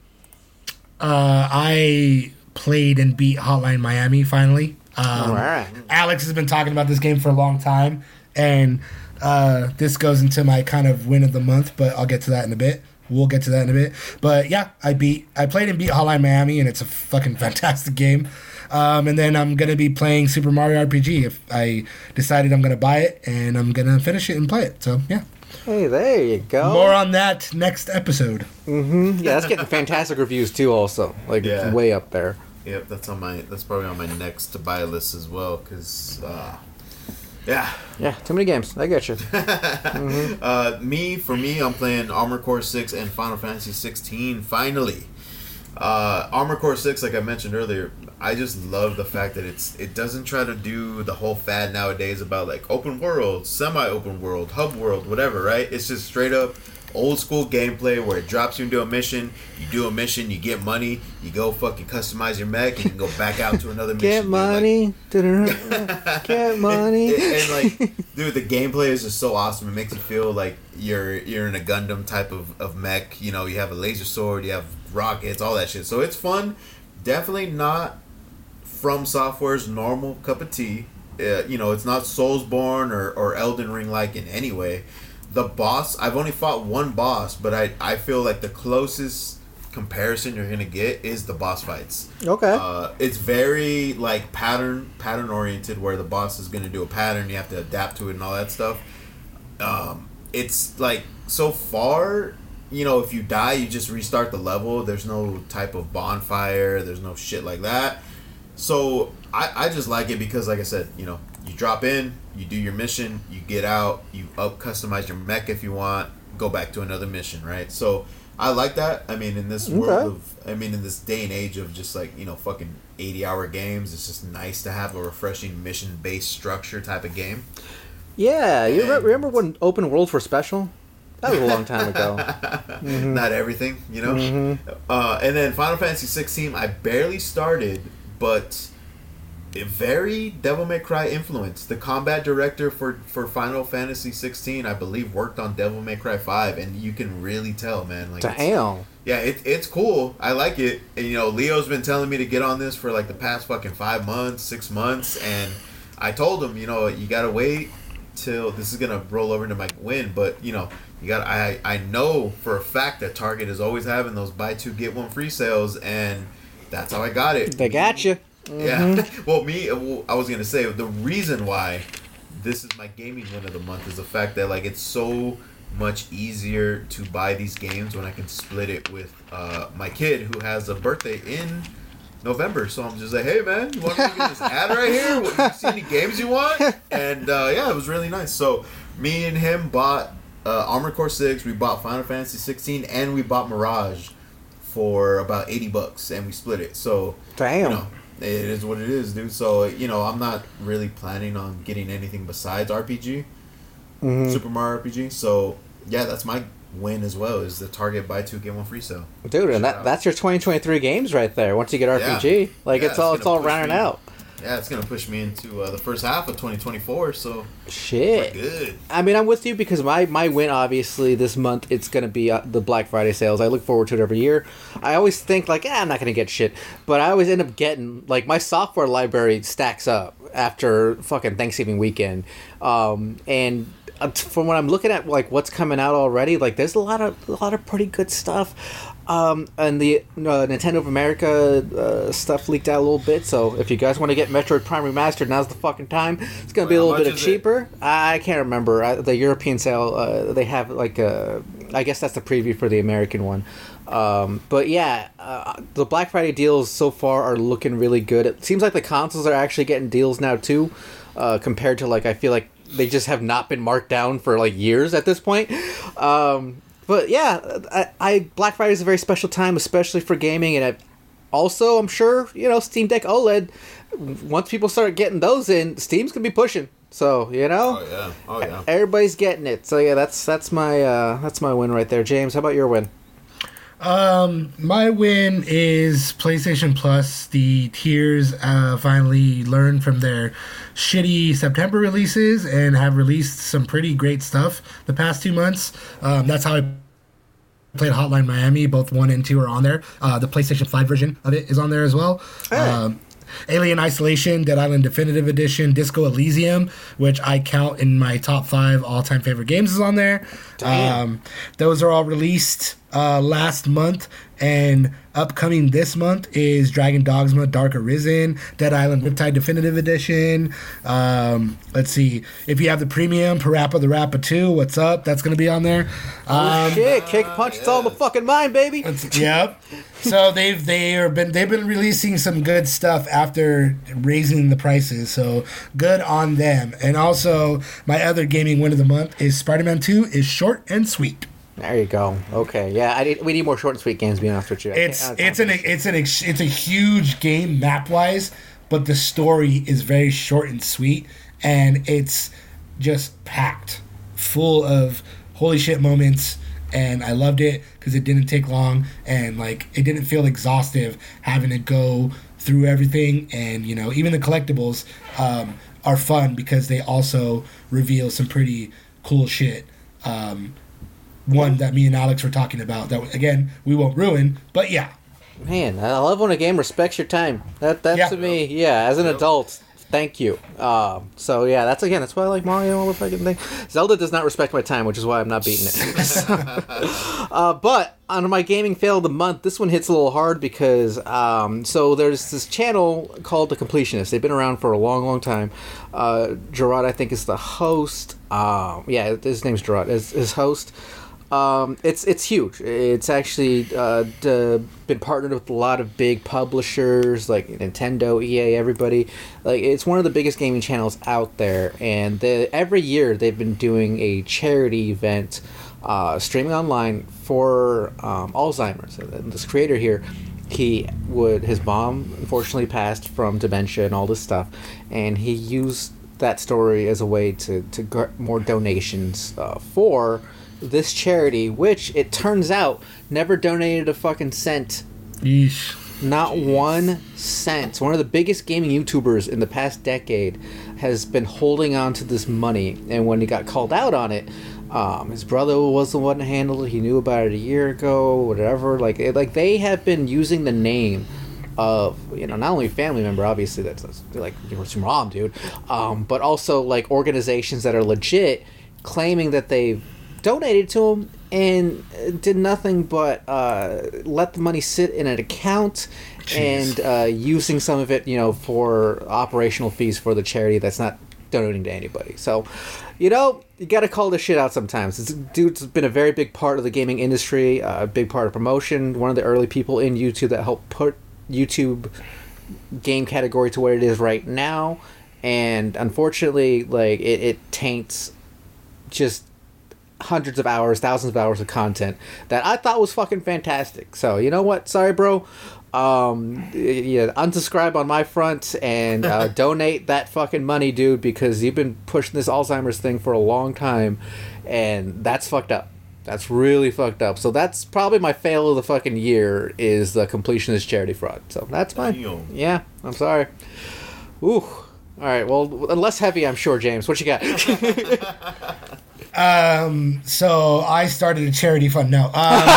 Uh, I played and beat Hotline Miami finally. Um, All right. Alex has been talking about this game for a long time, and uh, this goes into my kind of win of the month, but I'll get to that in a bit. We'll get to that in a bit. But yeah, I beat, I played and beat Hotline Miami, and it's a fucking fantastic game. Um, and then I'm going to be playing Super Mario R P G. If I decided I'm going to buy it, and I'm going to finish it and play it. So, yeah. Hey, there you go. More on that next episode. Mm-hmm. Yeah, that's getting fantastic reviews, too, also. Like, Yeah. way up there. Yep, that's on my. That's probably on my next to buy list as well. Cause, uh, yeah. Yeah, too many games. I get you. mm-hmm. uh, me for me, I'm playing Armored Core six and Final Fantasy sixteen. Finally, uh, Armored Core six, like I mentioned earlier, I just love the fact that it's it doesn't try to do the whole fad nowadays about like open world, semi-open world, hub world, whatever. Right? It's just straight up old school gameplay where it drops you into a mission, you do a mission, you get money, you go fucking customize your mech, and you can go back out to another mission. Get money. Like, get money. And, and, like, dude, the gameplay is just so awesome. It makes you feel like you're you're in a Gundam type of, of mech. You know, you have a laser sword, you have rockets, all that shit. So it's fun. Definitely not From Software's normal cup of tea. Uh, you know, it's not Soulsborne or, or Elden Ring like in any way. The boss, I've only fought one boss, but I, I feel like the closest comparison you're gonna get is the boss fights. Okay. Uh, it's very like pattern pattern oriented, where the boss is gonna do a pattern, you have to adapt to it and all that stuff. Um, it's like so far, you know, if you die, you just restart the level. There's no type of bonfire. There's no shit like that. So I, I just like it because, like I said, you know, you drop in, you do your mission, you get out, you up customize your mech if you want, go back to another mission, right? So I like that. I mean, in this Okay. world of, I mean, in this day and age of just like, you know, fucking eighty hour games, it's just nice to have a refreshing mission based structure type of game. Yeah, you re- And- remember when Open World were special? That was a long time ago. Mm-hmm. Not everything, you know. Mm-hmm. Uh, and then Final Fantasy sixteen, I barely started, but a very Devil May Cry influence. The combat director for, for Final Fantasy sixteen, I believe, worked on Devil May Cry five, and you can really tell, man. Like, it's- Damn. yeah, it, it's cool. I like it. And, you know, Leo's been telling me to get on this for like the past fucking five months, six months, and I told him, you know, you gotta wait till this is gonna roll over into my win, but you know, you got I I know for a fact that Target is always having those buy two get one free sales, and that's how I got it. They got you. Yeah. Well, me, well, I was gonna say the reason why this is my gaming win of the month is the fact that like it's so much easier to buy these games when I can split it with uh, my kid who has a birthday in November. So I'm just like, hey man, you want me to get this ad right here? What, you see any games you want? And uh, yeah, it was really nice. So me and him bought uh, Armored Core six. We bought Final Fantasy sixteen, and we bought Mirage for about eighty bucks, and we split it. So Damn. you know, it is what it is, dude. So you know, I'm not really planning on getting anything besides R P G, Mhm. Super Mario R P G. So yeah, that's my win as well. Is the Target buy two get one free sale. Dude, and Shout that, out. that's your twenty twenty-three games right there. Once you get R P G, Yeah. like Yeah, it's all it's it's all gonna push rounding me. out. Yeah, it's gonna push me into uh, the first half of twenty twenty-four. So Shit. we're good. I mean, I'm with you because my, my win, obviously, this month, it's going to be uh, the Black Friday sales. I look forward to it every year. I always think, like, ah, I'm not going to get shit. But I always end up getting, like, my software library stacks up after fucking Thanksgiving weekend. Um, and uh, from what I'm looking at, like, what's coming out already, like, there's a lot of, a lot of pretty good stuff. Um, and the uh, Nintendo of America uh, stuff leaked out a little bit, so if you guys want to get Metroid Prime Remastered, now's the fucking time. It's going to be a How little bit much of is it? cheaper. I can't remember. I, the European sale, uh, they have like a... I guess that's the preview for the American one. Um, but yeah, uh, the Black Friday deals so far are looking really good. It seems like the consoles are actually getting deals now too, uh, compared to like, I feel like they just have not been marked down for like years at this point. Um... But yeah, I, I Black Friday is a very special time, especially for gaming, and I, also I'm sure you know Steam Deck OLED. Once people start getting those in, Steam's gonna be pushing. So you know, Oh yeah. Oh yeah. everybody's getting it. So yeah, that's that's my uh, that's my win right there. James, how about your win? Um, my win is PlayStation Plus. The tiers uh, finally learned from their shitty September releases and have released some pretty great stuff the past two months. Um, that's how I played Hotline Miami. Both one and two are on there. Uh, the PlayStation five version of it is on there as well. Hey. Um, Alien Isolation, Dead Island Definitive Edition, Disco Elysium, which I count in my top five all-time favorite games, is on there. Damn. Um, those are all released uh, last month, and upcoming this month is Dragon Dogma Dark Arisen, Dead Island Riptide Definitive Edition. Um, let's see. If you have the premium, Parappa the Rappa two, what's up? That's going to be on there. Um, Shit, kick punch, it's all the fucking mind, baby. Yep. So they've they are been they've been releasing some good stuff after raising the prices. So good on them. And also my other gaming win of the month is Spider-Man two is short and sweet. There you go. Okay, yeah, I need, we need more short and sweet games. Being honest with you, I It's can't- it's an it's an ex- it's a huge game map wise, but the story is very short and sweet, and it's just packed full of holy shit moments. And I loved it because it didn't take long, and like it didn't feel exhaustive having to go through everything. And you know, even the collectibles um, are fun because they also reveal some pretty cool shit. Um, one that me and Alex were talking about that again we won't ruin, but yeah. Man, I love when a game respects your time. That that's Yeah. to me, yeah. As an adult, thank you. Um, so yeah, that's again, that's why I like Mario all the fucking thing. Zelda does not respect my time, which is why I'm not beating it. uh, but on my gaming fail of the month, this one hits a little hard because um, so there's this channel called The Completionist. They've been around for a long, long time. Uh, Gerard, I think, is the host. Um, yeah, his name's Gerard. Is his host. Um, it's it's huge. It's actually uh, d- been partnered with a lot of big publishers like Nintendo, E A, everybody. Like it's one of the biggest gaming channels out there, and the, every year they've been doing a charity event, uh, streaming online for um, Alzheimer's. And this creator here, he would his mom unfortunately passed from dementia and all this stuff, and he used that story as a way to to get more donations uh, for this charity, which it turns out never donated a fucking cent. Yeesh. Not one cent. One of the biggest gaming YouTubers in the past decade has been holding on to this money, and when he got called out on it, um, his brother was the one to handle it. He knew about it a year ago, whatever. Like, it, like they have been using the name of, you know, not only a family member, obviously that's, that's like your mom, dude, um, but also like organizations that are legit, claiming that they've donated to him and did nothing but uh, let the money sit in an account. Jeez. And uh, using some of it, you know, for operational fees for the charity that's not donating to anybody. So, you know, you got to call this shit out sometimes. This dude's been a very big part of the gaming industry, uh, a big part of promotion, one of the early people in YouTube that helped put YouTube game category to where it is right now. And unfortunately, like, it, it taints just hundreds of hours, thousands of hours of content that I thought was fucking fantastic. So, you know what? Sorry, bro. Um, yeah, unsubscribe on my front and uh, donate that fucking money, dude, because you've been pushing this Alzheimer's thing for a long time, and that's fucked up. That's really fucked up. So that's probably my fail of the fucking year is the Completionist charity fraud. So that's fine. Damn. Yeah, I'm sorry. Ooh. All right. Well, less heavy, I'm sure, James. What you got? Um, so I started a charity fund. No, um,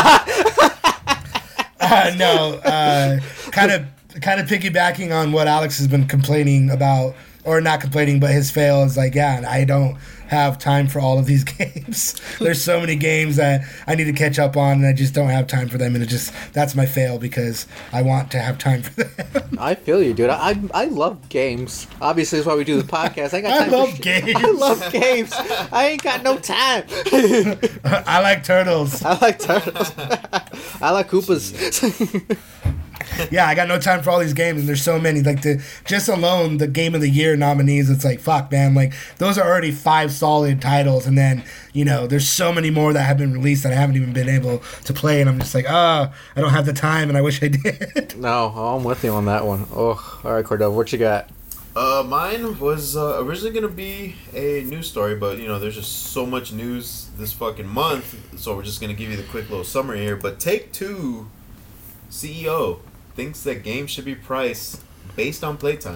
uh, no, uh, kind of, kind of piggybacking on what Alex has been complaining about, or not complaining, but his fail is like, yeah, I don't have time for all of these games. There's so many games that I need to catch up on, and I just don't have time for them. And it just, that's my fail because I want to have time for them. I feel you, dude. I I love games. Obviously, that's why we do the podcast. I got I time love for shit. games. I love games. I ain't got no time. I like turtles. I like turtles. I like Koopas. Yeah, I got no time for all these games, and there's so many. Like the just alone the Game of the Year nominees, it's like fuck, man. Like those are already five solid titles, and then you know there's so many more that have been released that I haven't even been able to play, and I'm just like, ah, oh, I don't have the time, and I wish I did. No, oh, I'm with you on that one. Oh, all right, Cordova, what you got? Uh, mine was uh, originally gonna be a news story, but you know, there's just so much news this fucking month, so we're just gonna give you the quick little summary here. But Take Two C E O thinks that games should be priced based on playtime.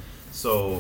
So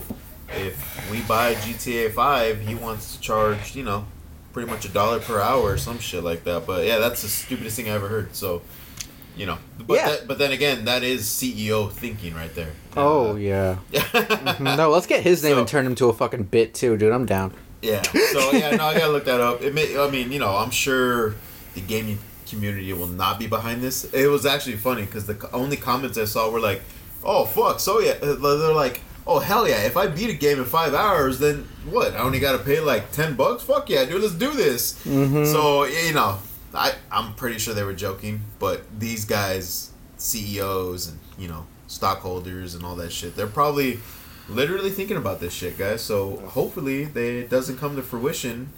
if we buy G T A five, he wants to charge, you know, pretty much a dollar per hour or some shit like that. But yeah, that's the stupidest thing I ever heard. So, you know, but Yeah. that, but then again, that is C E O thinking right there. Oh, Uh, yeah. Mhm. No, let's get his name So- and turn him to a fucking bit, too, dude. I'm down. Yeah. So yeah, no, I gotta look that up. It may, I mean, you know, I'm sure the gaming community will not be behind this. It was actually funny because the co- only comments I saw were like, "Oh fuck," so yeah, uh, they're like, "Oh hell yeah, if I beat a game in five hours, then what? I only gotta pay like ten bucks. Fuck yeah, dude, let's do this." Mm-hmm. So you know, I I'm pretty sure they were joking, but these guys, C E Os and you know stockholders and all that shit, they're probably literally thinking about this shit, guys. So hopefully they it doesn't come to fruition,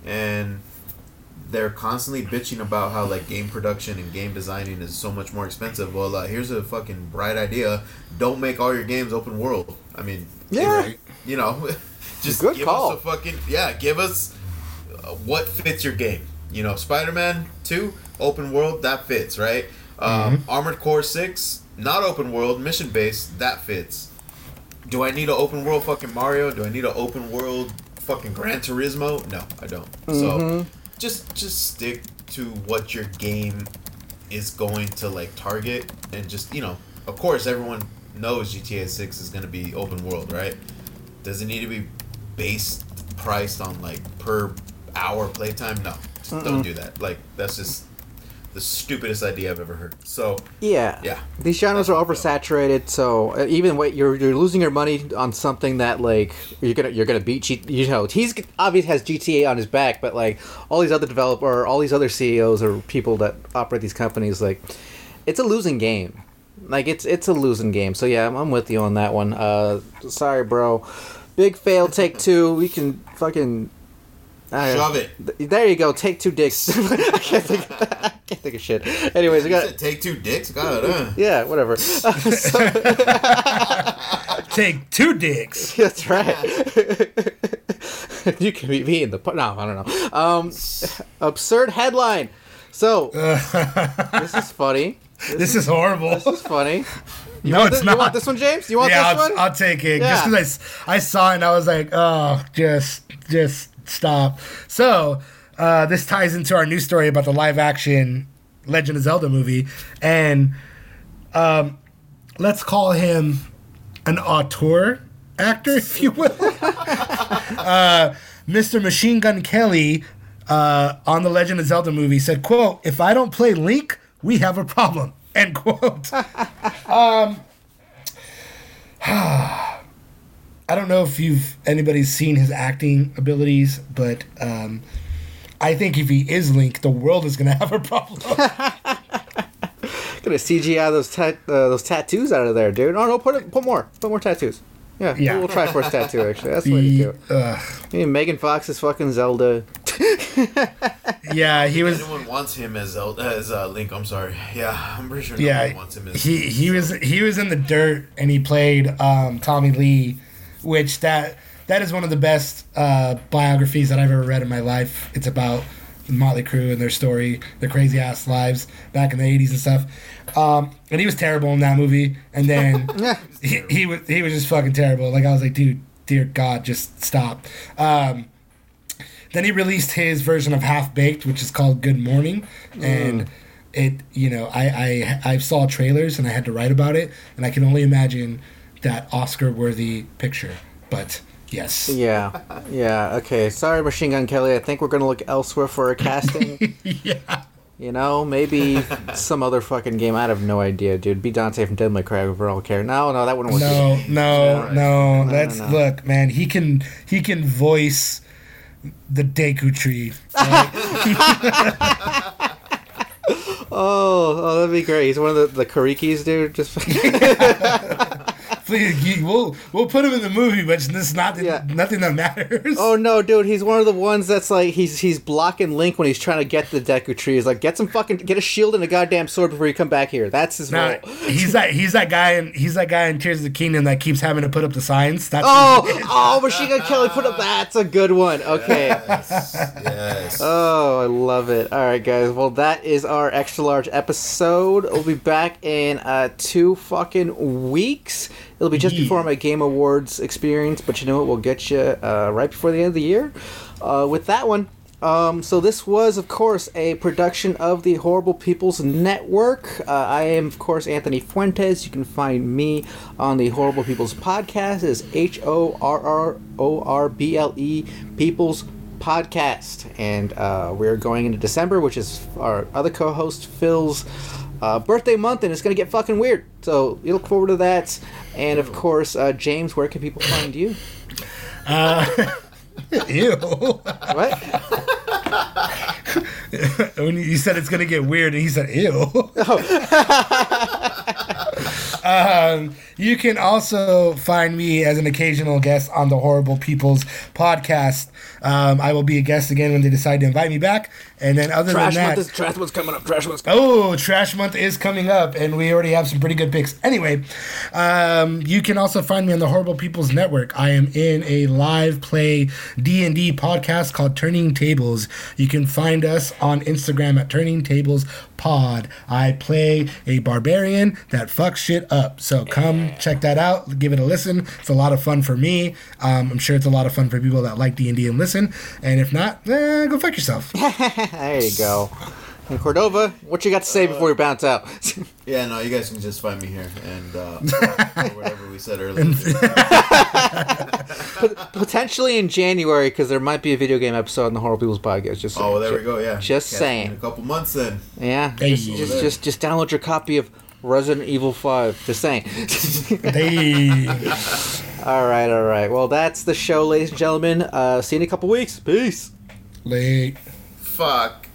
and they're constantly bitching about how like game production and game designing is so much more expensive. Well, uh, here's a fucking bright idea: don't make all your games open world. I mean, Yeah. right, you know, just Good give call. us a fucking yeah, give us uh, what fits your game. You know, Spider-Man two open world, that fits, right? Um, Armored Core six not open world, mission based, that fits. Do I need an open world fucking Mario? Do I need an open world fucking Gran Turismo? No, I don't. So just just stick to what your game is going to like target, and just you know, of course, everyone knows G T A six is going to be open world, right? Does it need to be based priced on like per hour playtime? No, just don't do that. Like that's just the stupidest idea I've ever heard. So Yeah. Yeah. These genres are oversaturated, so uh, even what you're you're losing your money on something that like you're gonna you're gonna beat. G- you know, he's obviously has G T A on his back, but like all these other developer, or all these other C E Os or people that operate these companies, like it's a losing game. Like it's it's a losing game. So yeah, I'm, I'm with you on that one. Uh, sorry, bro. Big fail. Take two. We can fucking. Uh, shove it. th- There you go. Take two dicks. I can't think. I can't think of shit. Anyways, we You got. said take two dicks? God, uh. Yeah, whatever. Uh, so- Take two dicks. that's right. You can meet me in the. pu- No, I don't know. Um, absurd headline. So this is funny. This is horrible. This is funny. You No, want it's this, not. You want this one, James? You want yeah, this I'll, one? I'll take it. Yeah. Just because I, I saw it and I was like, oh, just, just stop. So, uh, this ties into our news story about the live action Legend of Zelda movie. And um, let's call him an auteur actor, if you will. uh, Mister Machine Gun Kelly uh, on the Legend of Zelda movie said, quote, "If I don't play Link, we have a problem." End quote. um, I don't know if you've anybody's seen his acting abilities, but um, I think if he is Link, the world is gonna have a problem. Gonna C G I those tat uh, those tattoos out of there, dude. Oh no, put it, put more, put more tattoos. Yeah, Yeah. we'll try first tattoo. Actually, that's the way to do it. Ugh. I mean, Megan Fox is fucking Zelda. Yeah, he was. Anyone wants him as Zelda, as uh, Link? I'm sorry. Yeah, I'm pretty sure no Yeah, one wants him as. he he was he was in the dirt and he played um, Tommy Lee, which that that is one of the best uh, biographies that I've ever read in my life. It's about Motley Crue and their story, their crazy ass lives back in the eighties and stuff. Um, and he was terrible in that movie. And then he, he was he was just fucking terrible. Like I was like, dude, dear God, just stop. Um, then he released his version of Half Baked, which is called Good Morning, and it, you know, I, I I saw trailers and I had to write about it, and I can only imagine that Oscar-worthy picture. But yes, Yeah, yeah. Okay, sorry, Machine Gun Kelly. I think we're gonna look elsewhere for a casting. yeah, You know, maybe some other fucking game. I have no idea, dude. Be Dante from Devil May Cry for all care. No, no, that wouldn't work. no, no, no. No, That's no, no. look, man. He can he can voice the Deku Tree. Right? Oh, oh, that'd be great. He's one of the the Karikis, dude. Just Please, you- we'll we'll put him in the movie, but it's just not Yeah. nothing that matters. Oh no, dude, he's one of the ones that's like he's he's blocking Link when he's trying to get the Deku Tree. He's like, get some fucking get a shield and a goddamn sword before you come back here. That's his Nah, role. he's that he's that guy in he's that guy in Tears of the Kingdom that keeps having to put up the signs. That's Oh, oh, Machine Gun Kelly put up. That's a good one. Okay. Yes. Oh, I love it. All right, guys. Well, that is our extra large episode. We'll be back in uh, two fucking weeks. It'll be just Yeah. before my Game Awards experience, but you know what? We'll get you uh, right before the end of the year uh, with that one. Um, so this was, of course, a production of the Horrible People's Network. Uh, I am, of course, Anthony Fuentes. You can find me on the Horrible People's Podcast as H O R R O R B L E People's Podcast. And uh, we're going into December, which is our other co-host, Phil's uh, birthday month, and it's going to get fucking weird. So you look forward to that. And, of course, uh, James, where can people find you? Ew. What? When you said it's gonna get weird, and he said ew. um, you can also find me as an occasional guest on the Horrible People's Podcast. Um, I will be a guest again when they decide to invite me back. And then other Trash than that, month is trash month's coming up. Trash month's coming up. Oh, Trash Month is coming up, and we already have some pretty good picks. Anyway, um, you can also find me on the Horrible People's Network. I am in a live play D and D podcast called Turning Tables. You can find us on Instagram at Turning Tables Pod. I play a barbarian that fucks shit up. So come check that out. Give it a listen. It's a lot of fun for me. Um, I'm sure it's a lot of fun for people that like D and D and listen. And if not, eh, go fuck yourself. There you go. And Cordova, what you got to say before we bounce out? Yeah, no, you guys can just find me here and uh, whatever we said earlier. Potentially in January, because there might be a video game episode on the Horrible People's Podcast. Just Oh, well, there ju- we go. Yeah, Just Catch me saying. In a couple months, then. Yeah, Hey. just, just, just just download your copy of Resident Evil five. Just saying. Hey. all right, all right. Well, that's the show, ladies and gentlemen. Uh, see you in a couple weeks. Peace. Late. Fuck.